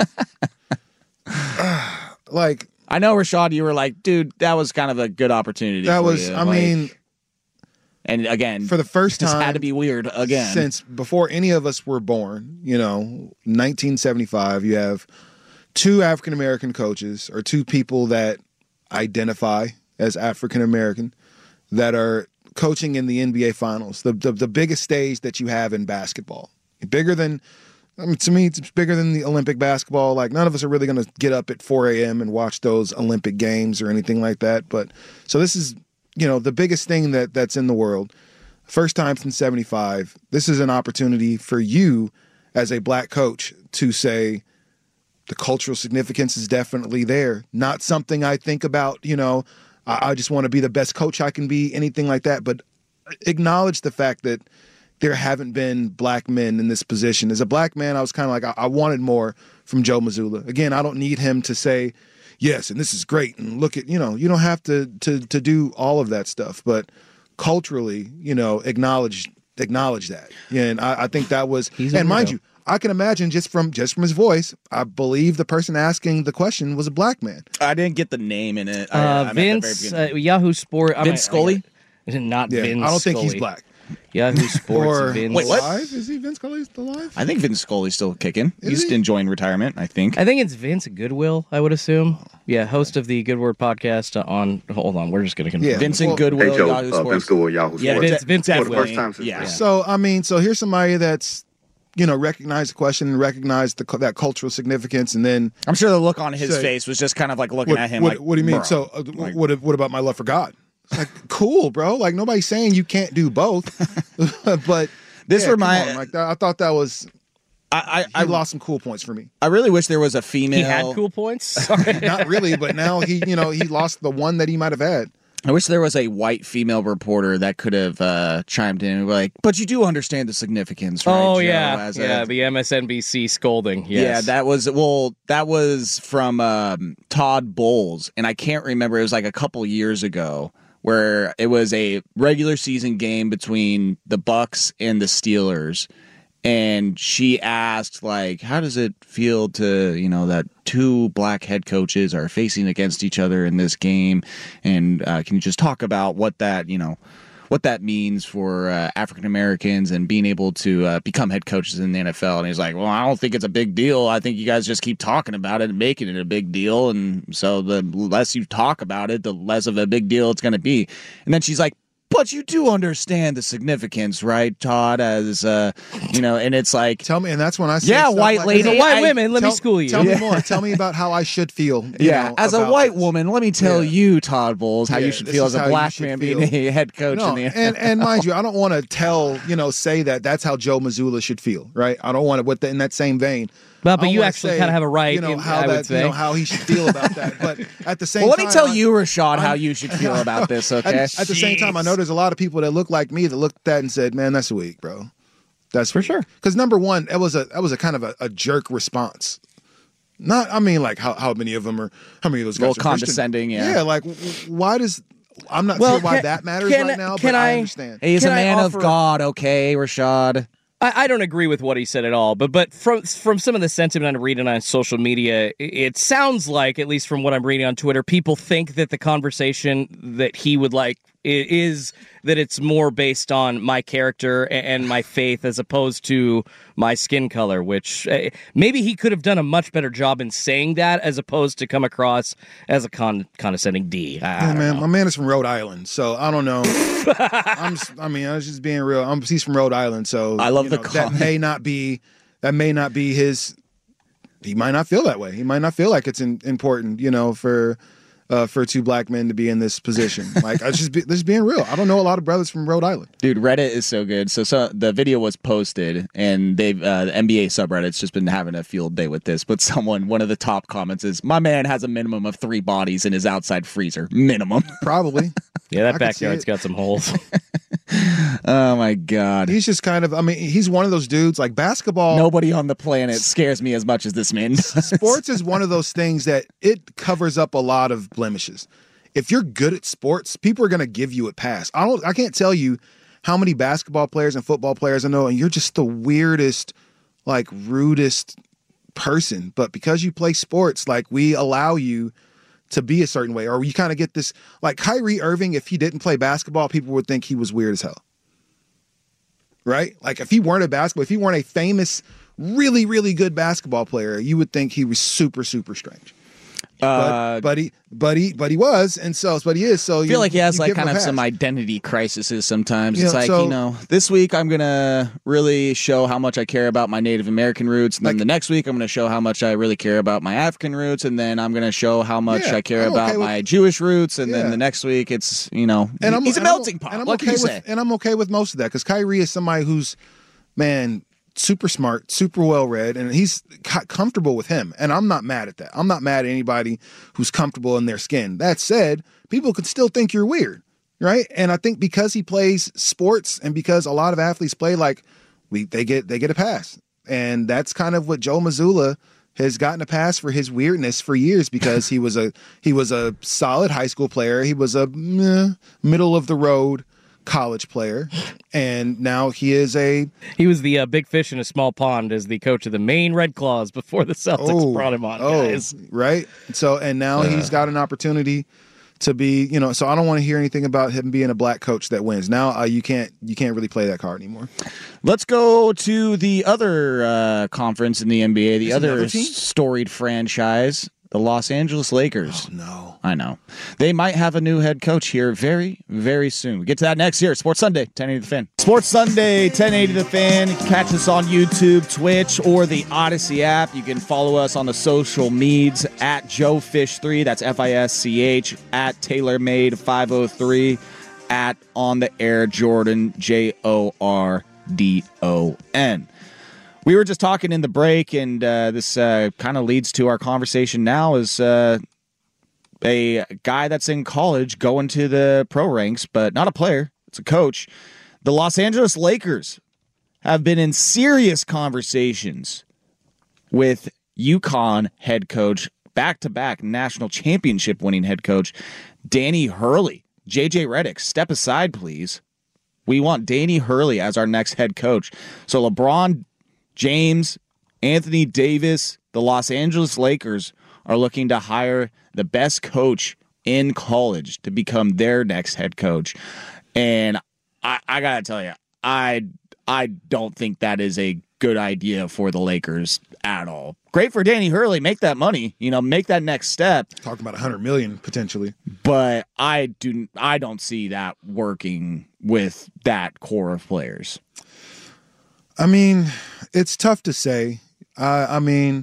like, I know, Rashad, you were like, dude, that was kind of a good opportunity. that for was, you. I Like, mean, and again, for the first this time had to be weird again. since before any of us were born, you know, nineteen seventy-five, you have two African American coaches or two people that identify as African American that are coaching in the N B A Finals, the, the the biggest stage that you have in basketball, bigger than I mean, to me, it's bigger than the Olympic basketball. Like, none of us are really going to get up at four a.m. and watch those Olympic games or anything like that. But so this is, you know, the biggest thing that that's in the world. First time since seventy-five. This is an opportunity for you as a black coach to say the cultural significance is definitely there. Not something I think about, you know, I, I just want to be the best coach I can be, anything like that. But acknowledge the fact that there haven't been black men in this position. As a black man, I was kind of like, I, I wanted more from Joe Mazzulla. Again, I don't need him to say, yes, and this is great, and look at, you know, you don't have to to to do all of that stuff. But culturally, you know, acknowledge acknowledge that. And I, I think that was, He's and mind weirdo. you, I can imagine just from just from his voice, I believe the person asking the question was a black man. I didn't get the name in it. I, Uh, I'm at the very Vince, beginning. uh, Yahoo Sport. I Vince might- I Scully? got- Not Yeah, Vince I don't think he's Scully. black. Yahoo Sports. Or Vince. Wait, what? alive? Is he Vince Scully still alive? I think Vince Scully's still kicking. Is He's he? enjoying retirement, I think. I think it's Vince Goodwill, I would assume. Yeah, host of the Good Word podcast on. Hold on, we're just going to confirm. Yeah. Vincent Well- Goodwill, Hey, Joe, Yahoo uh, Sports. Vince Goodwill, Yahoo Yeah, Sports. Vince, Vince For the Goodwill. first time since Yeah. So I mean, so here's somebody that's, you know, recognize the question and recognize the that cultural significance, and then I'm sure the look on his Say- face was just kind of like looking what, at him what, like, what do you mean? "Bruh." So uh, Like- what what about my love for God? It's like, cool, bro. Like, nobody's saying you can't do both, but This yeah, come remind- on, like that, I thought that was. I, I, I, lost some cool points for me. I really wish there was a female. He had cool points? Sorry. Not really, but now he, you know, he lost the one that he might have had. I wish there was a white female reporter that could have uh, chimed in and be like, but you do understand the significance, right? Oh, Joe, yeah. as a- Yeah, the M S N B C scolding. Yes. Yeah, that was well. That was from um, Todd Bowles, and I can't remember. It was like a couple years ago, where it was a regular season game between the Bucks and the Steelers, and she asked, like, how does it feel to, you know, that two black head coaches are facing against each other in this game, and uh, can you just talk about what that, you know, what that means for uh, African Americans and being able to uh, become head coaches in the N F L. And he's like, well, I don't think it's a big deal. I think you guys just keep talking about it and making it a big deal. And so the less you talk about it, the less of a big deal it's going to be. And then she's like, but you do understand the significance, right, Todd? As uh, you know, and it's like, tell me, and that's when I say, yeah, stuff white like, lady, So white I- women, let tell, me school you. Tell Yeah. me more. Tell me about how I should feel. you yeah, know, as a about white this. woman, let me tell Yeah. you, Todd Bowles, how Yeah, you should this feel is as a how you black should man feel. being a head coach No, in the N F L. and and mind you, I don't want to tell you know say that that's how Joe Mazzulla should feel, right? I don't want to with the, in that same vein. Well, I but don't you wanna actually say, kind of have a right, you know in- how I would that say. you know how he should feel about that. But at the same Well, let time, me tell I- you, Rashad, how I'm- you should feel about this, At, okay? at the same time, I know there's a lot of people that look like me that looked at that and said, "Man, that's weak, bro. That's For sure." Because number one, that was a that was a kind of a, a jerk response. Not, I mean, like how, how many of them are how many of those A little guys are Christian? condescending, yeah. Yeah, like w- why does I'm not Well, sure why can- that matters can- right now, can but I, I- understand. He's Can a I man offer- of God, okay, Rashad? I, I don't agree with what he said at all, but but from from some of the sentiment I'm reading on social media, it, it sounds like, at least from what I'm reading on Twitter, people think that the conversation that he would like i- is that it's more based on my character a- and my faith as opposed to my skin color, which uh, maybe he could have done a much better job in saying that as opposed to come across as a con- condescending D. I, I Yeah, don't man, know. my man is from Rhode Island, so I don't know. I'm, just, I mean, I was just being real. I'm, he's from Rhode Island, so I love you the know, comment. that may not be that may not be his. He might not feel that way. He might not feel like it's in, important, you know, for uh, for two black men to be in this position. Like, I was just be, just being real. I don't know a lot of brothers from Rhode Island. Dude, Reddit is so good. So, so the video was posted, and they've uh, the N B A subreddit's just been having a field day with this. But someone, one of the top comments is, "My man has a minimum of three bodies in his outside freezer. Minimum." Probably. Yeah, that I could see backyard's it. got some holes. Oh my God! He's just kind of. I mean, he's one of those dudes. Like basketball. Nobody on the planet scares me as much as this man does. Sports is one of those things that it covers up a lot of blemishes. If you're good at sports, people are going to give you a pass. I don't. I can't tell you how many basketball players and football players I know, and you're just the weirdest, like rudest person. But because you play sports, like we allow you to be a certain way, or you kind of get this. Like Kyrie Irving, if he didn't play basketball, people would think he was weird as hell. Right? Like if he weren't a basketball, if he weren't a famous, really, really good basketball player, you would think he was super, super strange. but, but he, but he, but he was, and so, but he is. So I feel you, like he has you like give him kind a of some pass. identity crises sometimes. You It's know, like, so- you know, this week I'm going to really show how much I care about my Native American roots. And then Like- the next week I'm going to show how much I really care about my African roots. And then I'm going to show how much Yeah, I care I'm about okay with- my Jewish roots. And Yeah. then the next week it's, you know, And I'm, he's a and I'm- melting pot. And I'm What okay can you with, say? and I'm okay with most of that because Kyrie is somebody who's, man, super smart, super well read, and he's co- comfortable with him. And I'm not mad at that. I'm not mad at anybody who's comfortable in their skin. That said, people could still think you're weird, right? And I think because he plays sports and because a lot of athletes play, like we, they get they get a pass, and that's kind of what Joe Mazzulla has gotten a pass for his weirdness for years because he was a he was a solid high school player. He was a meh, middle of the road college player, and now he is a He was the uh, big fish in a small pond as the coach of the Maine Red Claws before the Celtics oh, brought him on, oh, guys. right. So and now Uh. he's got an opportunity to be, you know. So I don't want to hear anything about him being a black coach that wins. Now uh, you can't you can't really play that card anymore. Let's go to the other uh, conference in the N B A, the There's other another team? s- storied franchise, the Los Angeles Lakers. Oh, no. I know. They might have a new head coach here very, very soon. We get to that next year. Sports Sunday, ten eighty The Fan. Sports Sunday, ten eighty The Fan. Catch us on YouTube, Twitch, or the Odyssey app. You can follow us on the social medias at Joe Fish three. That's F I S C H. At TaylorMade five oh three. At On the Air Jordan, J O R D O N. We were just talking in the break, and uh, this uh, kind of leads to our conversation now is uh, a guy that's in college going to the pro ranks, but not a player. It's a coach. The Los Angeles Lakers have been in serious conversations with UConn head coach, back-to-back national championship winning head coach, Danny Hurley. J J Redick, step aside, please. We want Danny Hurley as our next head coach. So LeBron James, Anthony Davis, the Los Angeles Lakers are looking to hire the best coach in college to become their next head coach. And I, I got to tell you, I I don't think that is a good idea for the Lakers at all. Great for Danny Hurley, make that money, you know, make that next step. Talking about one hundred million potentially. But I do I don't see that working with that core of players. I mean, it's tough to say. Uh, I mean,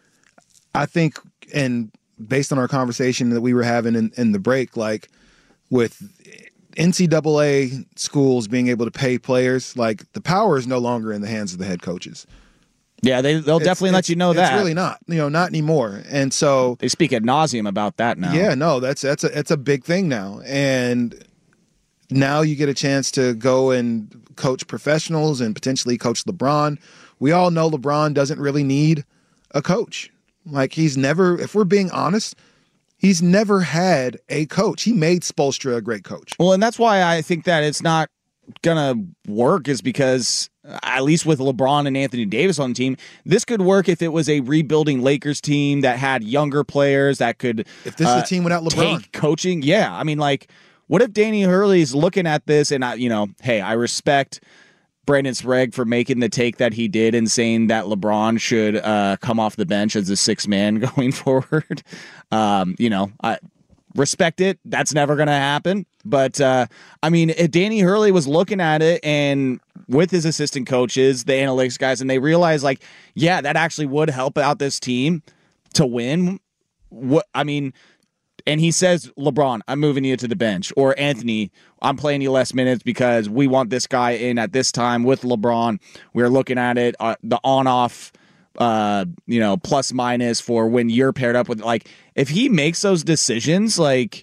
I think, and based on our conversation that we were having in, in the break, like with N C double A schools being able to pay players, like the power is no longer in the hands of the head coaches. Yeah, they, they'll It's- definitely let it's- you know that. It's really not, you know, not anymore. And so they speak ad nauseum about that now. Yeah, no, that's that's a that's a big thing now. And now you get a chance to go and coach professionals and potentially coach LeBron. We all know LeBron doesn't really need a coach. Like he's never, if we're being honest, he's never had a coach. He made Spoelstra a great coach. Well, and that's why I think that it's not gonna work is because at least with LeBron and Anthony Davis on the team, this could work if it was a rebuilding Lakers team that had younger players that could If this is a team without LeBron. take coaching. Yeah, I mean, like, what if Danny Hurley's looking at this and I, you know, hey, I respect Brandon Sprague for making the take that he did and saying that LeBron should uh, come off the bench as a sixth man going forward. Um, you know, I respect it. That's never going to happen. But, uh, I mean, if Danny Hurley was looking at it and with his assistant coaches, the analytics guys, and they realized, like, yeah, that actually would help out this team to win. What I mean, and he says, LeBron, I'm moving you to the bench. Or Anthony, I'm playing you less minutes because we want this guy in at this time with LeBron. We're looking at it, uh, the on-off, uh, you know, plus minus for when you're paired up with, like, if he makes those decisions, like,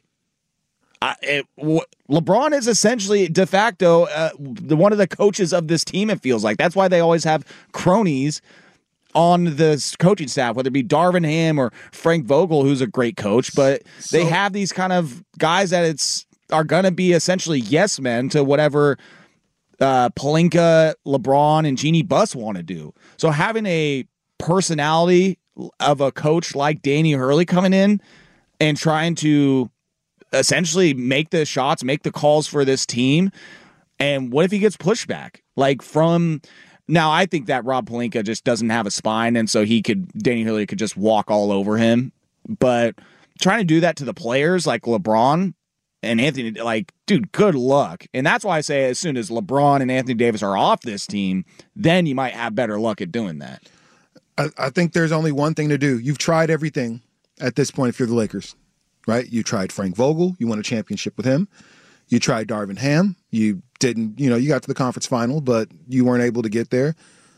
I, it, w- LeBron is essentially de facto uh, the one of the coaches of this team, it feels like. That's why they always have cronies on the coaching staff, whether it be Darvin Ham or Frank Vogel, who's a great coach, but So- they have these kind of guys that it's are going to be essentially yes men to whatever uh, Pelinka, LeBron, and Jeannie Buss want to do. So having a personality of a coach like Danny Hurley coming in and trying to essentially make the shots, make the calls for this team, and what if he gets pushback? Like from... Now, I think that Rob Pelinka just doesn't have a spine, and so he could, Danny Hurley could just walk all over him But trying to do that to the players like LeBron and Anthony, like, dude, good luck. And that's why I say as soon as LeBron and Anthony Davis are off this team, then you might have better luck at doing that. I, I think there's only one thing to do. You've tried everything at this point if you're the Lakers, right? You tried Frank Vogel. You won a championship with him. You tried Darvin Ham. You didn't, you know, you got to the conference final, but you weren't able to get there.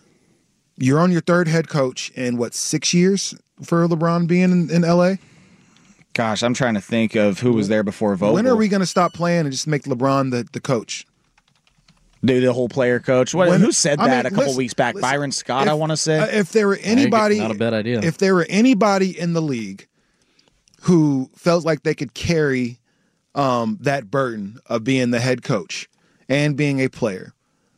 You're on your third head coach in, what, six years for LeBron being in, in L A? Gosh, I'm trying to think of who was there before Vogel. When are we going to stop playing and just make LeBron the, the coach? Do the whole player coach? What, When- who said I that mean, a couple listen- weeks back? listen, Byron Scott, if- I want to say. Uh, if there were anybody, Not a bad idea. If there were anybody in the league who felt like they could carry um, that burden of being the head coach and being a player,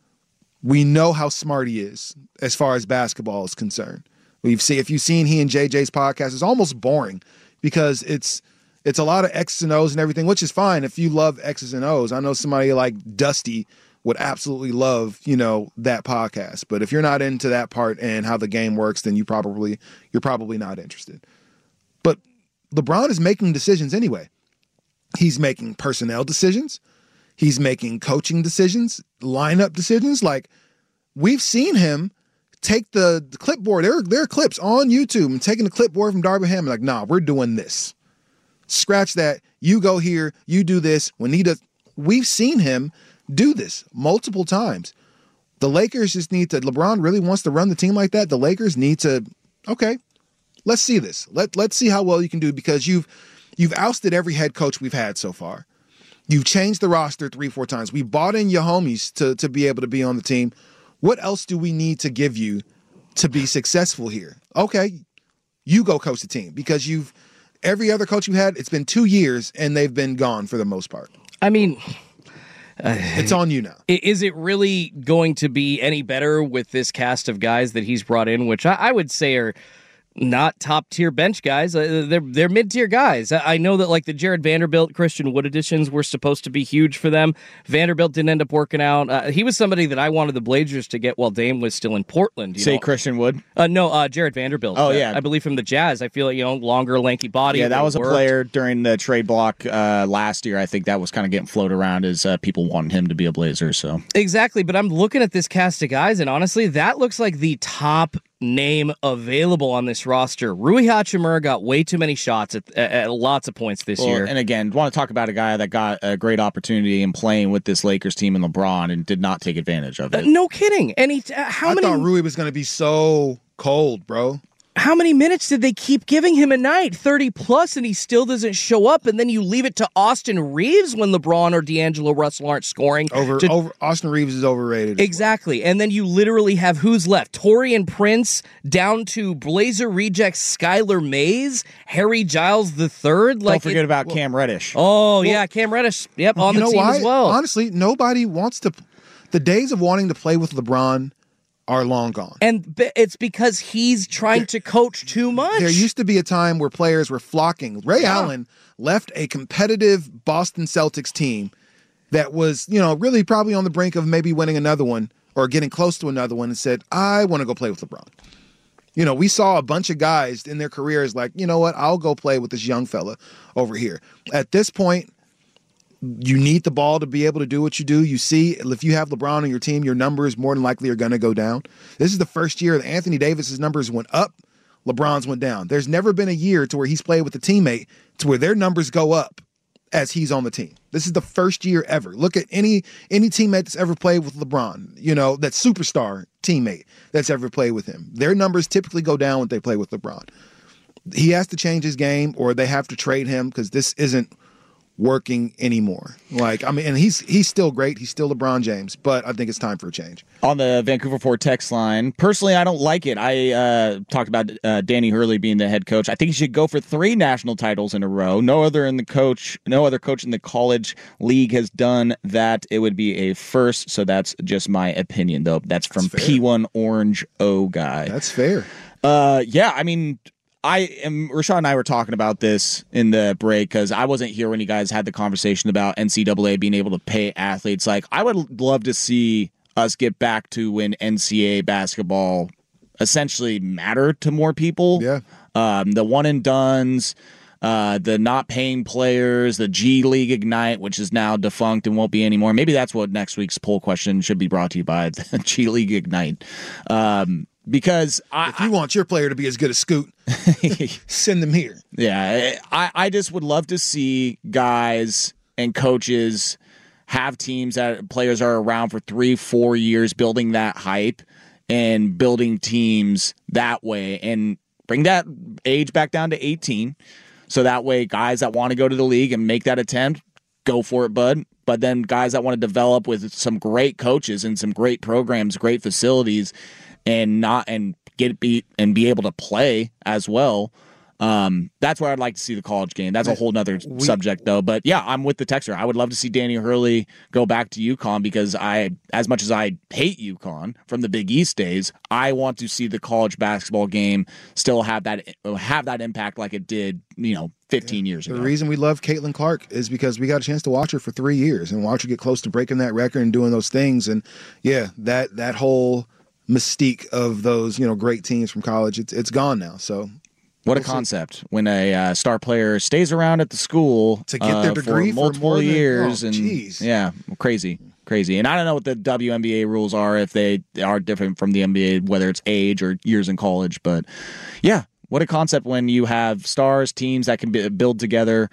we know how smart he is as far as basketball is concerned. We've seen if you've seen he and J J's podcast, it's almost boring because it's it's a lot of X's and O's and everything, which is fine if you love X's and O's. I know somebody like Dusty would absolutely love, you know, that podcast. But if you're not into that part and how the game works, then you probably you're probably not interested. But LeBron is making decisions anyway. He's making personnel decisions. He's making coaching decisions, lineup decisions. Like, we've seen him take the, the clipboard. There are, there are clips on YouTube and taking the clipboard from Darvin Ham and like, nah, we're doing this. Scratch that. You go here. You do this. When he does, we've seen him do this multiple times. The Lakers just need to, LeBron really wants to run the team like that. The Lakers need to, okay, let's see this. Let, let's see how well you can do because you've, you've ousted every head coach we've had so far. You've changed the roster three, four times. We bought in your homies to, to be able to be on the team. What else do we need to give you to be successful here? Okay, you go coach the team because you've, every other coach you had, it's been two years and they've been gone for the most part. I mean, uh, it's on you now. Is it really going to be any better with this cast of guys that he's brought in, which I, I would say are not top tier bench guys? Uh, they're they're mid tier guys. I, I know that like the Jared Vanderbilt, Christian Wood additions were supposed to be huge for them. Vanderbilt didn't end up working out. Uh, he was somebody that I wanted the Blazers to get while Dame was still in Portland. You Say know? Christian Wood? Uh, no, uh, Jared Vanderbilt. Oh, Uh, yeah. I believe from the Jazz. I feel like, you know, longer, lanky body. Yeah, that was a worked. player during the trade block uh, last year. I think that was kind of getting floated around as uh, people wanted him to be a Blazer. So Exactly, but I'm looking at this cast of guys, and honestly, that looks like the top name available on this roster. Rui Hachimura got way too many shots at, at, at lots of points this Well, year. And again, want to talk about a guy that got a great opportunity in playing with this Lakers team and LeBron and did not take advantage of it. Uh, no kidding. And he, uh, how I many? thought Rui was going to be so cold, bro. How many minutes did they keep giving him a night? thirty plus, and he still doesn't show up. And then you leave it to Austin Reeves when LeBron or D'Angelo Russell aren't scoring. Over, to- over Austin Reeves is overrated. Exactly. And then you literally have who's left? Torian Prince down to Blazer rejects Skylar Mays, Harry Giles the third. Don't forget about Cam Reddish. Oh, yeah, Cam Reddish. Yep, on you the know team why? as well. Honestly, nobody wants to. The days of wanting to play with LeBron are long gone. And b- it's because he's trying to coach too much. There used to be a time where players were flocking. Ray Yeah. Allen left a competitive Boston Celtics team that was, you know, really probably on the brink of maybe winning another one or getting close to another one and said, I want to go play with LeBron. You know, we saw a bunch of guys in their careers like, you know what, I'll go play with this young fella over here. At this point, you need the ball to be able to do what you do. You see, if you have LeBron on your team, your numbers more than likely are going to go down. This is the first year that Anthony Davis's numbers went up, LeBron's went down. There's never been a year to where he's played with a teammate to where their numbers go up as he's on the team. This is the first year ever. Look at any any teammate that's ever played with LeBron, you know, that superstar teammate that's ever played with him. Their numbers typically go down when they play with LeBron. He has to change his game or they have to trade him because this isn't working anymore. Like, I mean, and he's he's still great. He's still LeBron James, but I think it's time for a change. On the Vancouver Ford text line, personally, I don't like it. I uh, talked about uh, Danny Hurley being the head coach. I think he should go for three national titles in a row. No other in the coach, no other coach in the college league has done that. It would be a first. So that's just my opinion, though. That's from That's fair. P one Orange O guy. That's fair. Uh, yeah, I mean. I am. Rashad and I were talking about this in the break because I wasn't here when you guys had the conversation about N C double A being able to pay athletes. Like, I would love to see us get back to when N C double A basketball essentially mattered to more people. Yeah. Um, the one and dones, uh, the not paying players, the G League Ignite, which is now defunct and won't be anymore. Maybe that's what next week's poll question should be brought to you by, the G League Ignite. Um, because I, if you want your player to be as good as Scoot, send them here. Yeah, I, I just would love to see guys and coaches have teams that players are around for three, four years, building that hype and building teams that way, and bring that age back down to eighteen. So that way, guys that want to go to the league and make that attempt, go for it, bud. But then guys that want to develop with some great coaches and some great programs, great facilities, and not and get be and be able to play as well. Um, that's where I'd like to see the college game. That's a whole nother we, subject, though. But yeah, I'm with the texter. I would love to see Danny Hurley go back to UConn because I, as much as I hate UConn from the Big East days, I want to see the college basketball game still have that have that impact like it did, you know, fifteen years ago. The reason we love Caitlin Clark is because we got a chance to watch her for three years and watch her get close to breaking that record and doing those things. And yeah, that that whole mystique of those, you know, great teams from college, it's it's gone now. So. What a concept when a uh, star player stays around at the school to get their uh, degree for multiple for than, years. Oh, and geez. Yeah, crazy, crazy. And I don't know what the W N B A rules are, if they are different from the N B A, whether it's age or years in college. But yeah, what a concept when you have stars, teams that can be, build together.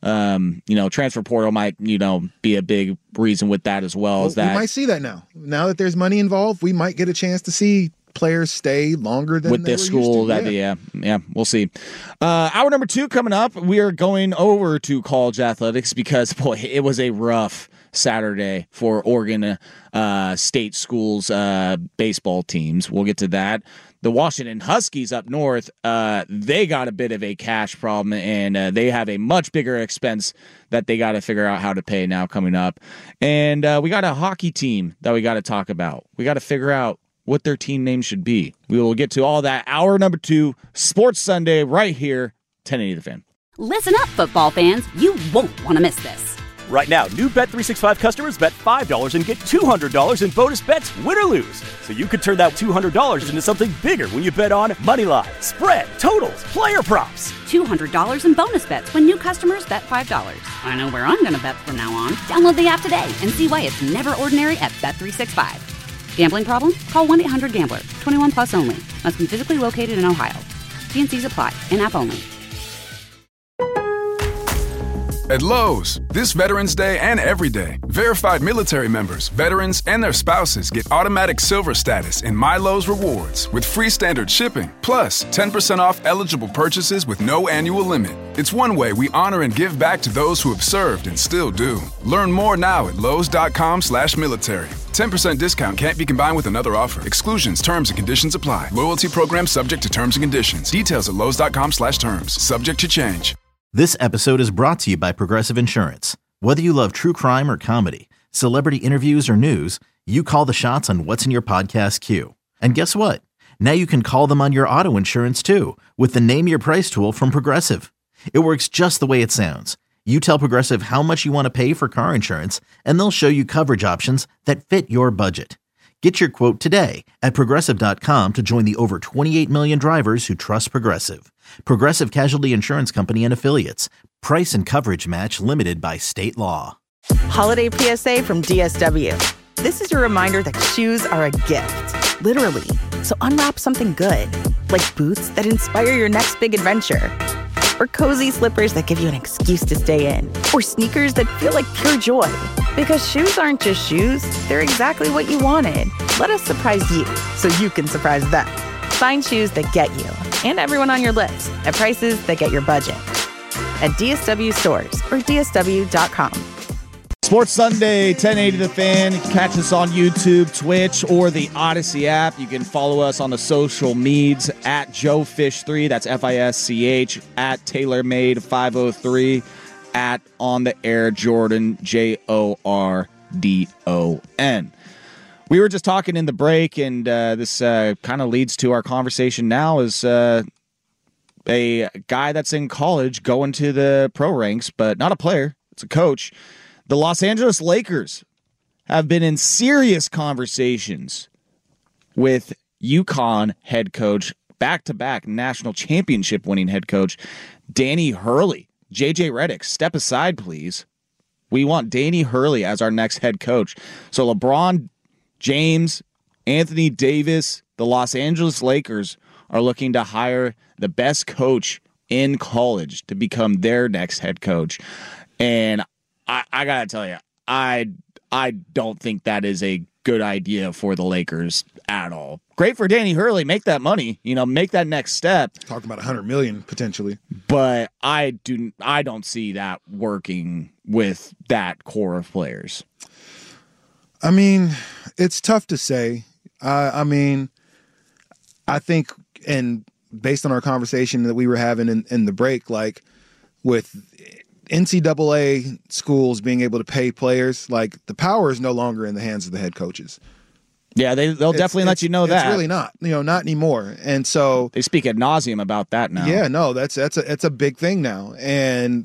Um, you know, transfer portal might, you know, be a big reason with that as well. well as that we might see that now. Now that there's money involved, we might get a chance to see players stay longer than with they this were school. used to. That yeah. yeah, yeah, we'll see. Uh, hour number two coming up. We are going over to college athletics because boy, it was a rough Saturday for Oregon uh, State schools uh, baseball teams. We'll get to that. The Washington Huskies up north, uh, they got a bit of a cash problem, and uh, they have a much bigger expense that they got to figure out how to pay now coming up. And uh, we got a hockey team that we got to talk about. We got to figure out what their team name should be. We will get to all that. Hour number two, Sports Sunday, right here, ten eighty The Fan. Listen up, football fans. You won't want to miss this. Right now, new Bet three sixty-five customers bet five dollars and get two hundred dollars in bonus bets, win or lose. So you could turn that two hundred dollars into something bigger when you bet on money line, spread, totals, player props. two hundred dollars in bonus bets when new customers bet five dollars. I know where I'm going to bet from now on. Download the app today and see why it's never ordinary at Bet three sixty-five. Gambling problem? Call one eight hundred gambler. twenty-one plus only. Must be physically located in Ohio. T and C's apply. In-app only. At Lowe's, this Veterans Day and every day, verified military members, veterans, and their spouses get automatic silver status in My Lowe's Rewards with free standard shipping, plus ten percent off eligible purchases with no annual limit. It's one way we honor and give back to those who have served and still do. Learn more now at lowes.com slash military. ten percent discount can't be combined with another offer. Exclusions, terms, and conditions apply. Loyalty program subject to terms and conditions. Details at lowes.com slash terms. Subject to change. This episode is brought to you by Progressive Insurance. Whether you love true crime or comedy, celebrity interviews or news, you call the shots on what's in your podcast queue. And guess what? Now you can call them on your auto insurance too with the Name Your Price tool from Progressive. It works just the way it sounds. You tell Progressive how much you want to pay for car insurance, and they'll show you coverage options that fit your budget. Get your quote today at Progressive dot com to join the over twenty-eight million drivers who trust Progressive. Progressive Casualty Insurance Company and Affiliates. Price and coverage match limited by state law. Holiday P S A from D S W. This is your reminder that shoes are a gift, literally. So unwrap something good, like boots that inspire your next big adventure, or cozy slippers that give you an excuse to stay in, or sneakers that feel like pure joy. Because shoes aren't just shoes, they're exactly what you wanted. Let us surprise you so you can surprise them. Find shoes that get you and everyone on your list at prices that get your budget. At D S W stores or D S W dot com. Sports Sunday, ten eighty The Fan. You can catch us on YouTube, Twitch, or the Odyssey app. You can follow us on the social medias at Joe Fish three. That's F I S C H. At TaylorMade five oh three. At On the Air Jordan, J O R D O N. We were just talking in the break, and uh, this uh, kind of leads to our conversation now is uh, a guy that's in college going to the pro ranks, but not a player. It's a coach. The Los Angeles Lakers have been in serious conversations with UConn head coach back-to-back national championship winning head coach, Danny Hurley. J J Redick, step aside, please. We want Danny Hurley as our next head coach. So LeBron James, Anthony Davis, the Los Angeles Lakers are looking to hire the best coach in college to become their next head coach. And I, I got to tell you, I I don't think that is a good idea for the Lakers at all. Great for Danny Hurley, make that money, you know, make that next step. Talking about one hundred million dollars potentially. But I do I don't see that working with that core of players. I mean, it's tough to say. Uh, I mean, I think, and based on our conversation that we were having in, in the break, like with N C double A schools being able to pay players, like the power is no longer in the hands of the head coaches. Yeah, they, they'll It's- definitely let it's- you know it's that. really not, you know, not anymore. And so they speak ad nauseum about that now. Yeah, no, that's that's a it's a big thing now. And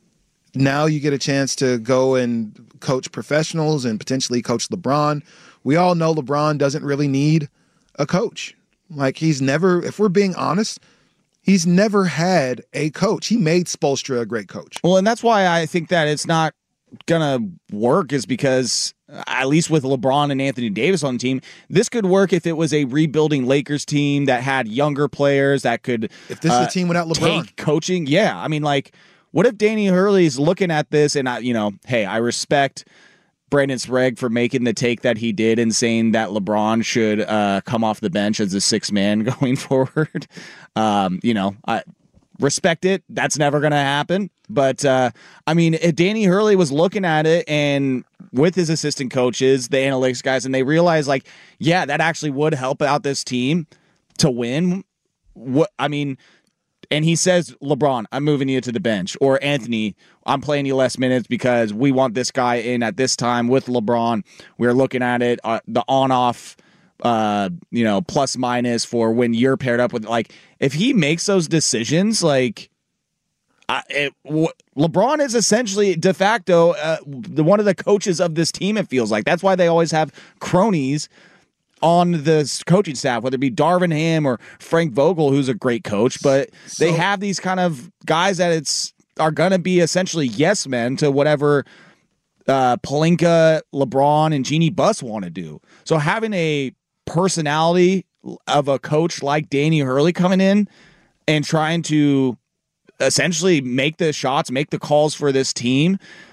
now you get a chance to go and coach professionals and potentially coach LeBron. We all know LeBron doesn't really need a coach. Like he's never, if we're being honest, he's never had a coach. He made Spoelstra a great coach. Well, and that's why I think that it's not gonna work, is because at least with LeBron and Anthony Davis on the team, this could work if it was a rebuilding Lakers team that had younger players that could. If this is a team without LeBron. take coaching, yeah. I mean, like, what if Danny Hurley's looking at this and I, you know, hey, I respect Brandon Sprague for making the take that he did and saying that LeBron should uh, come off the bench as a sixth man going forward. Um, you know, I respect it. That's never going to happen. But, uh, I mean, if Danny Hurley was looking at it and with his assistant coaches, the analytics guys, and they realized, like, yeah, that actually would help out this team to win. What I mean, and he says, LeBron, I'm moving you to the bench. Or Anthony, I'm playing you less minutes because we want this guy in at this time with LeBron. We're looking at it, uh, the on-off, uh, you know, plus minus for when you're paired up with, like, if he makes those decisions, like, I, it, w- LeBron is essentially de facto uh, the one of the coaches of this team, it feels like. That's why they always have cronies on the coaching staff, whether it be Darvin Ham or Frank Vogel, who's a great coach, but So- they have these kind of guys that it's are going to be essentially yes men to whatever uh, Pelinka, LeBron, and Jeannie Buss want to do. So having a personality of a coach like Danny Hurley coming in and trying to essentially make the shots, make the calls for this team,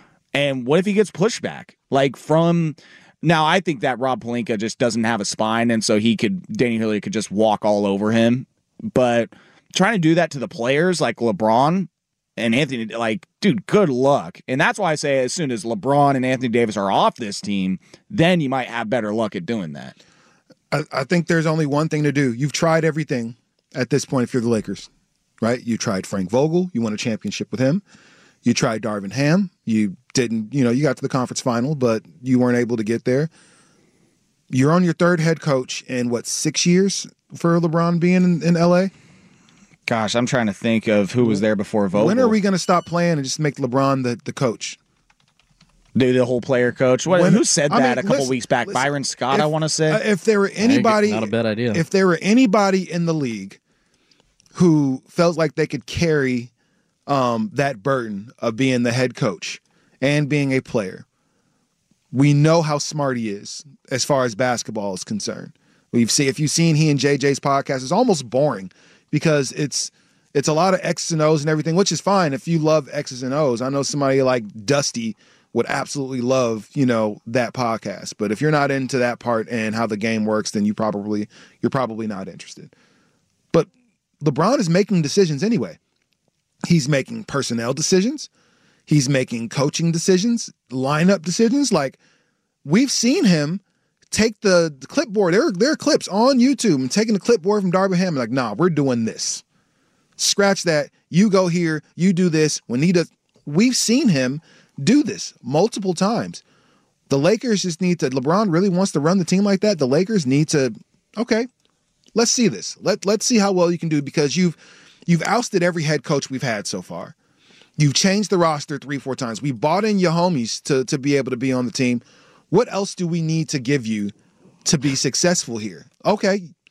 and what if he gets pushback? Like from... Now, I think that Rob Pelinka just doesn't have a spine, and so he could, Danny Hurley could just walk all over him. But trying to do that to the players like LeBron and Anthony, like, dude, good luck. And that's why I say as soon as LeBron and Anthony Davis are off this team, then you might have better luck at doing that. I, I think there's only one thing to do. You've tried everything at this point if you're the Lakers, right? You tried Frank Vogel. You won a championship with him. You tried Darvin Ham. You didn't, you know, you got to the conference final, but you weren't able to get there. You're on your third head coach in, what, six years for LeBron being in, in L A? Gosh, I'm trying to think of who was there before Vogel. When are we going to stop playing and just make LeBron the, the coach? Do the whole player coach? What, When- who said I that mean, a couple listen- weeks back? listen, Byron Scott, if- I want to say. Uh, if there were anybody, not a bad idea. If there were anybody in the league who felt like they could carry um, that burden of being the head coach and being a player, we know how smart he is as far as basketball is concerned. We've seen, if you've seen he and J J's podcast, it's almost boring because it's it's a lot of X's and O's and everything, which is fine if you love X's and O's. I know somebody like Dusty would absolutely love, you know, that podcast. But if you're not into that part and how the game works, then you probably you're probably not interested. But LeBron is making decisions anyway. He's making personnel decisions. He's making coaching decisions, lineup decisions. Like, we've seen him take the, the clipboard. There, there are clips on YouTube and taking the clipboard from Darvin Ham and like, nah, we're doing this. Scratch that. You go here. You do this. When he does, we've seen him do this multiple times. The Lakers just need to, LeBron really wants to run the team like that. The Lakers need to, okay, let's see this. Let, let's see how well you can do, because you've, you've ousted every head coach we've had so far. You've changed the roster three, four times. We bought in your homies to, to be able to be on the team. What else do we need to give you to be successful here? Okay,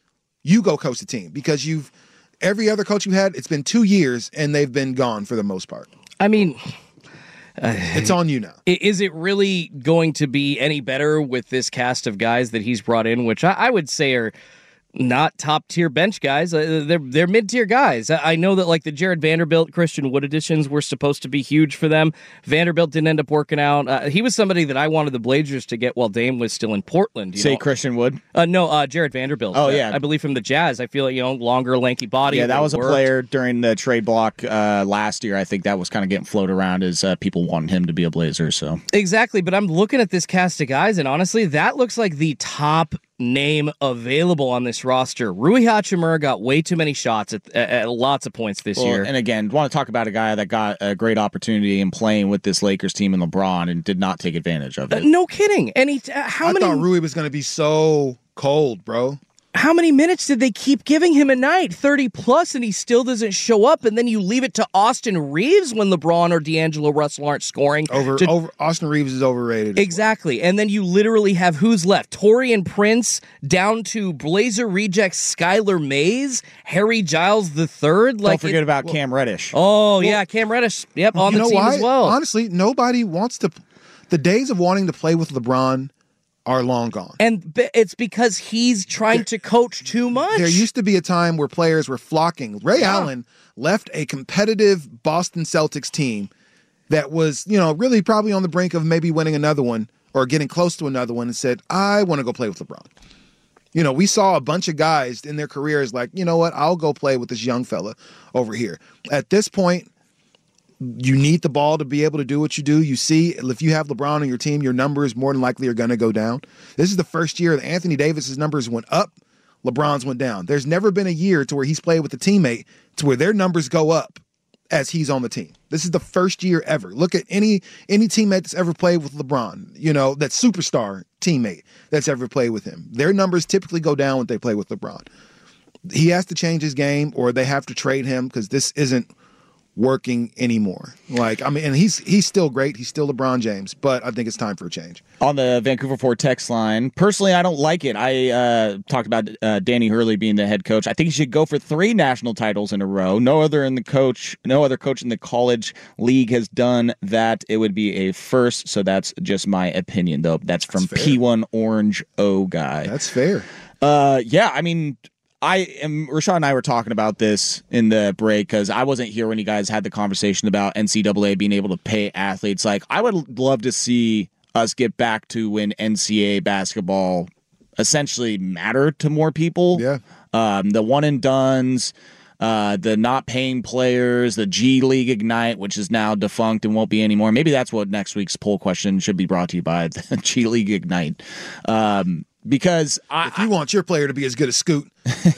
you go coach the team because you've every other coach you had, it's been two years and they've been gone for the most part. I mean, uh, it's on you now. Is it really going to be any better with this cast of guys that he's brought in, which I, I would say are not top tier bench guys? Uh, they're they're mid tier guys. I, I know that like the Jared Vanderbilt, Christian Wood additions were supposed to be huge for them. Vanderbilt didn't end up working out. Uh, he was somebody that I wanted the Blazers to get while Dame was still in Portland. You Say know? Christian Wood? Uh, no, uh, Jared Vanderbilt. Oh uh, yeah, I believe from the Jazz. I feel like you know longer, lanky body. Yeah, that was worked. a player during the trade block uh, last year. I think that was kind of getting floated around as uh, people wanted him to be a Blazer. So exactly, but I'm looking at this cast of guys, and honestly, that looks like the top name available on this roster. Rui Hachimura got way too many shots at, at, at lots of points this well, year. And again, want to talk about a guy that got a great opportunity in playing with this Lakers team and LeBron and did not take advantage of it. Uh, no kidding. And he, uh, how I many? thought Rui was going to be so cold, bro. How many minutes did they keep giving him a night? thirty plus, and he still doesn't show up. And then you leave it to Austin Reeves when LeBron or D'Angelo Russell aren't scoring. Over, to, over Austin Reeves is overrated. Exactly. Well. And then you literally have who's left? Torian Prince down to Blazer reject Skylar Mays, Harry Giles the third. Like, Don't forget it, about well, Cam Reddish. Oh, well, yeah, Cam Reddish. Yep, on you the know team why? as well. Honestly, nobody wants to. The days of wanting to play with LeBron are long gone. And it's because he's trying there, to coach too much. There used to be a time where players were flocking. Ray yeah. Allen left a competitive Boston Celtics team that was, you know, really probably on the brink of maybe winning another one or getting close to another one and said, I want to go play with LeBron. You know, we saw a bunch of guys in their careers like, you know what, I'll go play with this young fella over here. At this point, you need the ball to be able to do what you do. You see, if you have LeBron on your team, your numbers more than likely are going to go down. This is the first year that Anthony Davis's numbers went up, LeBron's went down. There's never been a year to where he's played with a teammate to where their numbers go up as he's on the team. This is the first year ever. Look at any any teammate that's ever played with LeBron, you know, that superstar teammate that's ever played with him. Their numbers typically go down when they play with LeBron. He has to change his game or they have to trade him because this isn't working anymore. Like, I mean, and he's he's still great. He's still LeBron James, but I think it's time for a change. On the Vancouver Ford text line, personally, I don't like it. I uh, talked about uh, Danny Hurley being the head coach. I think he should go for three national titles in a row. No other in the coach, no other coach in the college league has done that. It would be a first. So that's just my opinion, though. That's from that's P one Orange O guy. That's fair. Uh, yeah, I mean. I am. Rashad and I were talking about this in the break because I wasn't here when you guys had the conversation about N C double A being able to pay athletes. Like, I would love to see us get back to when N C double A basketball essentially mattered to more people. Yeah. Um, the one and dones, uh, the not paying players, the G League Ignite, which is now defunct and won't be anymore. Maybe that's what next week's poll question should be brought to you by, the G League Ignite. Um, Because I, if you want your player to be as good as Scoot,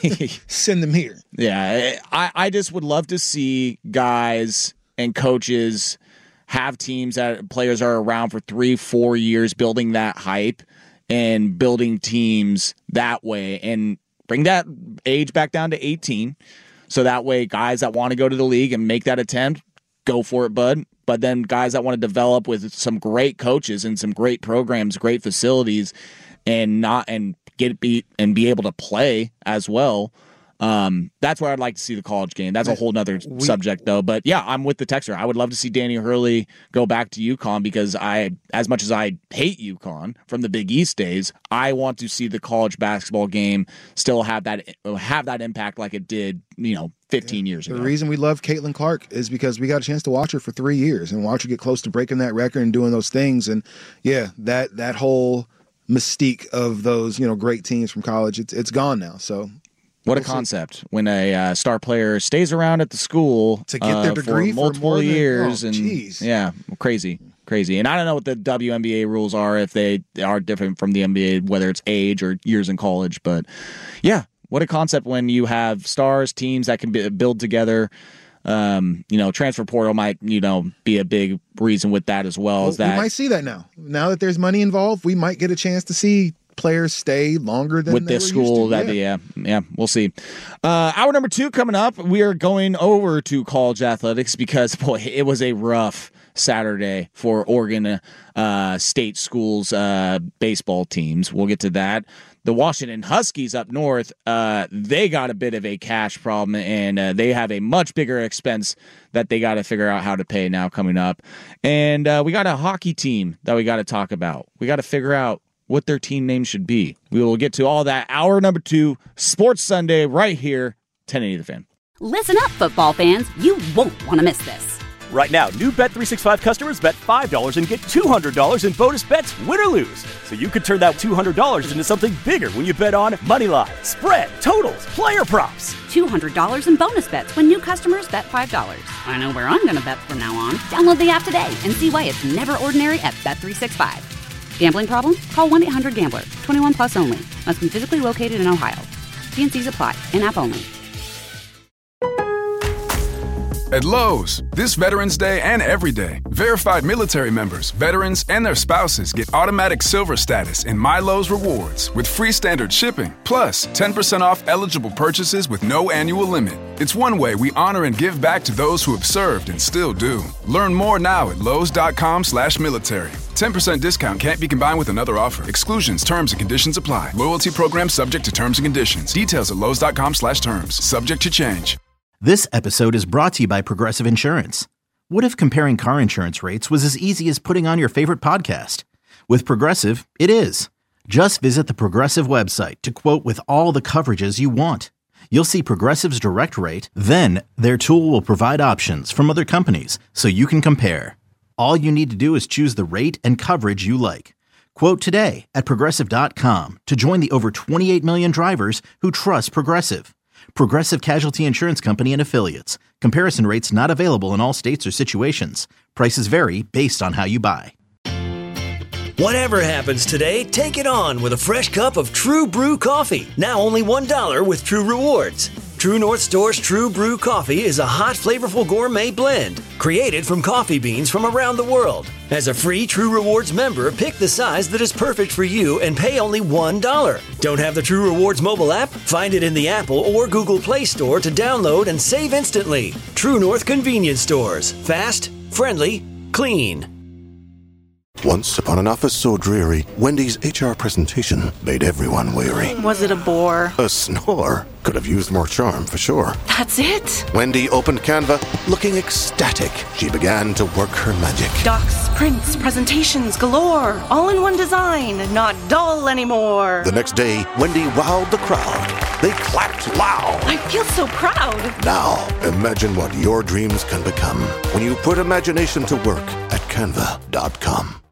send them here. Yeah, I, I just would love to see guys and coaches have teams that players are around for three, four years, building that hype and building teams that way, and bring that age back down to eighteen. So that way, guys that want to go to the league and make that attempt, go for it, bud. But then guys that want to develop with some great coaches and some great programs, great facilities, and not and get beat and be able to play as well. Um, that's where I'd like to see the college game. That's a whole nother we, subject, though. But yeah, I'm with the texter. I would love to see Danny Hurley go back to UConn because I, as much as I hate UConn from the Big East days, I want to see the college basketball game still have that have that impact like it did, you know, fifteen yeah. years ago. The reason we love Caitlin Clark is because we got a chance to watch her for three years and watch her get close to breaking that record and doing those things. And yeah, that that whole mystique of those, you know, great teams from college, it's it's gone now. So what we'll a concept see. When a uh, star player stays around at the school to get their uh, degree for multiple for than, years oh, and geez. yeah, crazy, crazy. And I don't know what the W N B A rules are, if they are different from the N B A, whether it's age or years in college. But yeah, what a concept when you have stars, teams that can be, build together. Um, you know, transfer portal might, you know, be a big reason with that as well. well as that we might see that now. Now that there's money involved, we might get a chance to see players stay longer than with they this were school. used to. That yeah. yeah, yeah, we'll see. Uh, hour number two coming up. We are going over to college athletics because boy, it was a rough Saturday for Oregon uh, State Schools uh, baseball teams. We'll get to that. The Washington Huskies up north, uh, they got a bit of a cash problem, and uh, they have a much bigger expense that they got to figure out how to pay now coming up. And uh, we got a hockey team that we got to talk about. We got to figure out what their team name should be. We will get to all that. Hour number two, Sports Sunday, right here, ten eighty The Fan. Listen up, football fans. You won't want to miss this. Right now, new Bet three sixty-five customers bet five dollars and get two hundred dollars in bonus bets, win or lose. So you could turn that two hundred dollars into something bigger when you bet on moneyline, spread, totals, player props. two hundred dollars in bonus bets when new customers bet five dollars. I know where I'm going to bet from now on. Download the app today and see why it's never ordinary at Bet three sixty-five. Gambling problem? Call one eight hundred gambler. twenty-one plus only. Must be physically located in Ohio. T and C's apply. In-app only. At Lowe's, this Veterans Day and every day, verified military members, veterans, and their spouses get automatic silver status in My Lowe's Rewards with free standard shipping, plus ten percent off eligible purchases with no annual limit. It's one way we honor and give back to those who have served and still do. Learn more now at lowes.com slash military. ten percent discount can't be combined with another offer. Exclusions, terms, and conditions apply. Loyalty program subject to terms and conditions. Details at lowes.com slash terms. Subject to change. This episode is brought to you by Progressive Insurance. What if comparing car insurance rates was as easy as putting on your favorite podcast? With Progressive, it is. Just visit the Progressive website to quote with all the coverages you want. You'll see Progressive's direct rate, then their tool will provide options from other companies so you can compare. All you need to do is choose the rate and coverage you like. Quote today at Progressive dot com to join the over twenty-eight million drivers who trust Progressive. Progressive Casualty Insurance Company and Affiliates. Comparison rates not available in all states or situations. Prices vary based on how you buy. Whatever happens today, take it on with a fresh cup of True Brew coffee. Now only one dollar with True Rewards. True North Store's True Brew coffee is a hot, flavorful gourmet blend created from coffee beans from around the world. As a free True Rewards member, pick the size that is perfect for you and pay only one dollar. Don't have the True Rewards mobile app? Find it in the Apple or Google Play Store to download and save instantly. True North Convenience Stores. Fast, friendly, clean. Once upon an office so dreary, Wendy's H R presentation made everyone weary. Was it a bore? A snore. Could have used more charm, for sure. That's it? Wendy opened Canva, looking ecstatic. She began to work her magic. Docs, prints, presentations galore. All in one design, not dull anymore. The next day, Wendy wowed the crowd. They clapped loud. I feel so proud. Now, imagine what your dreams can become when you put imagination to work at canva dot com.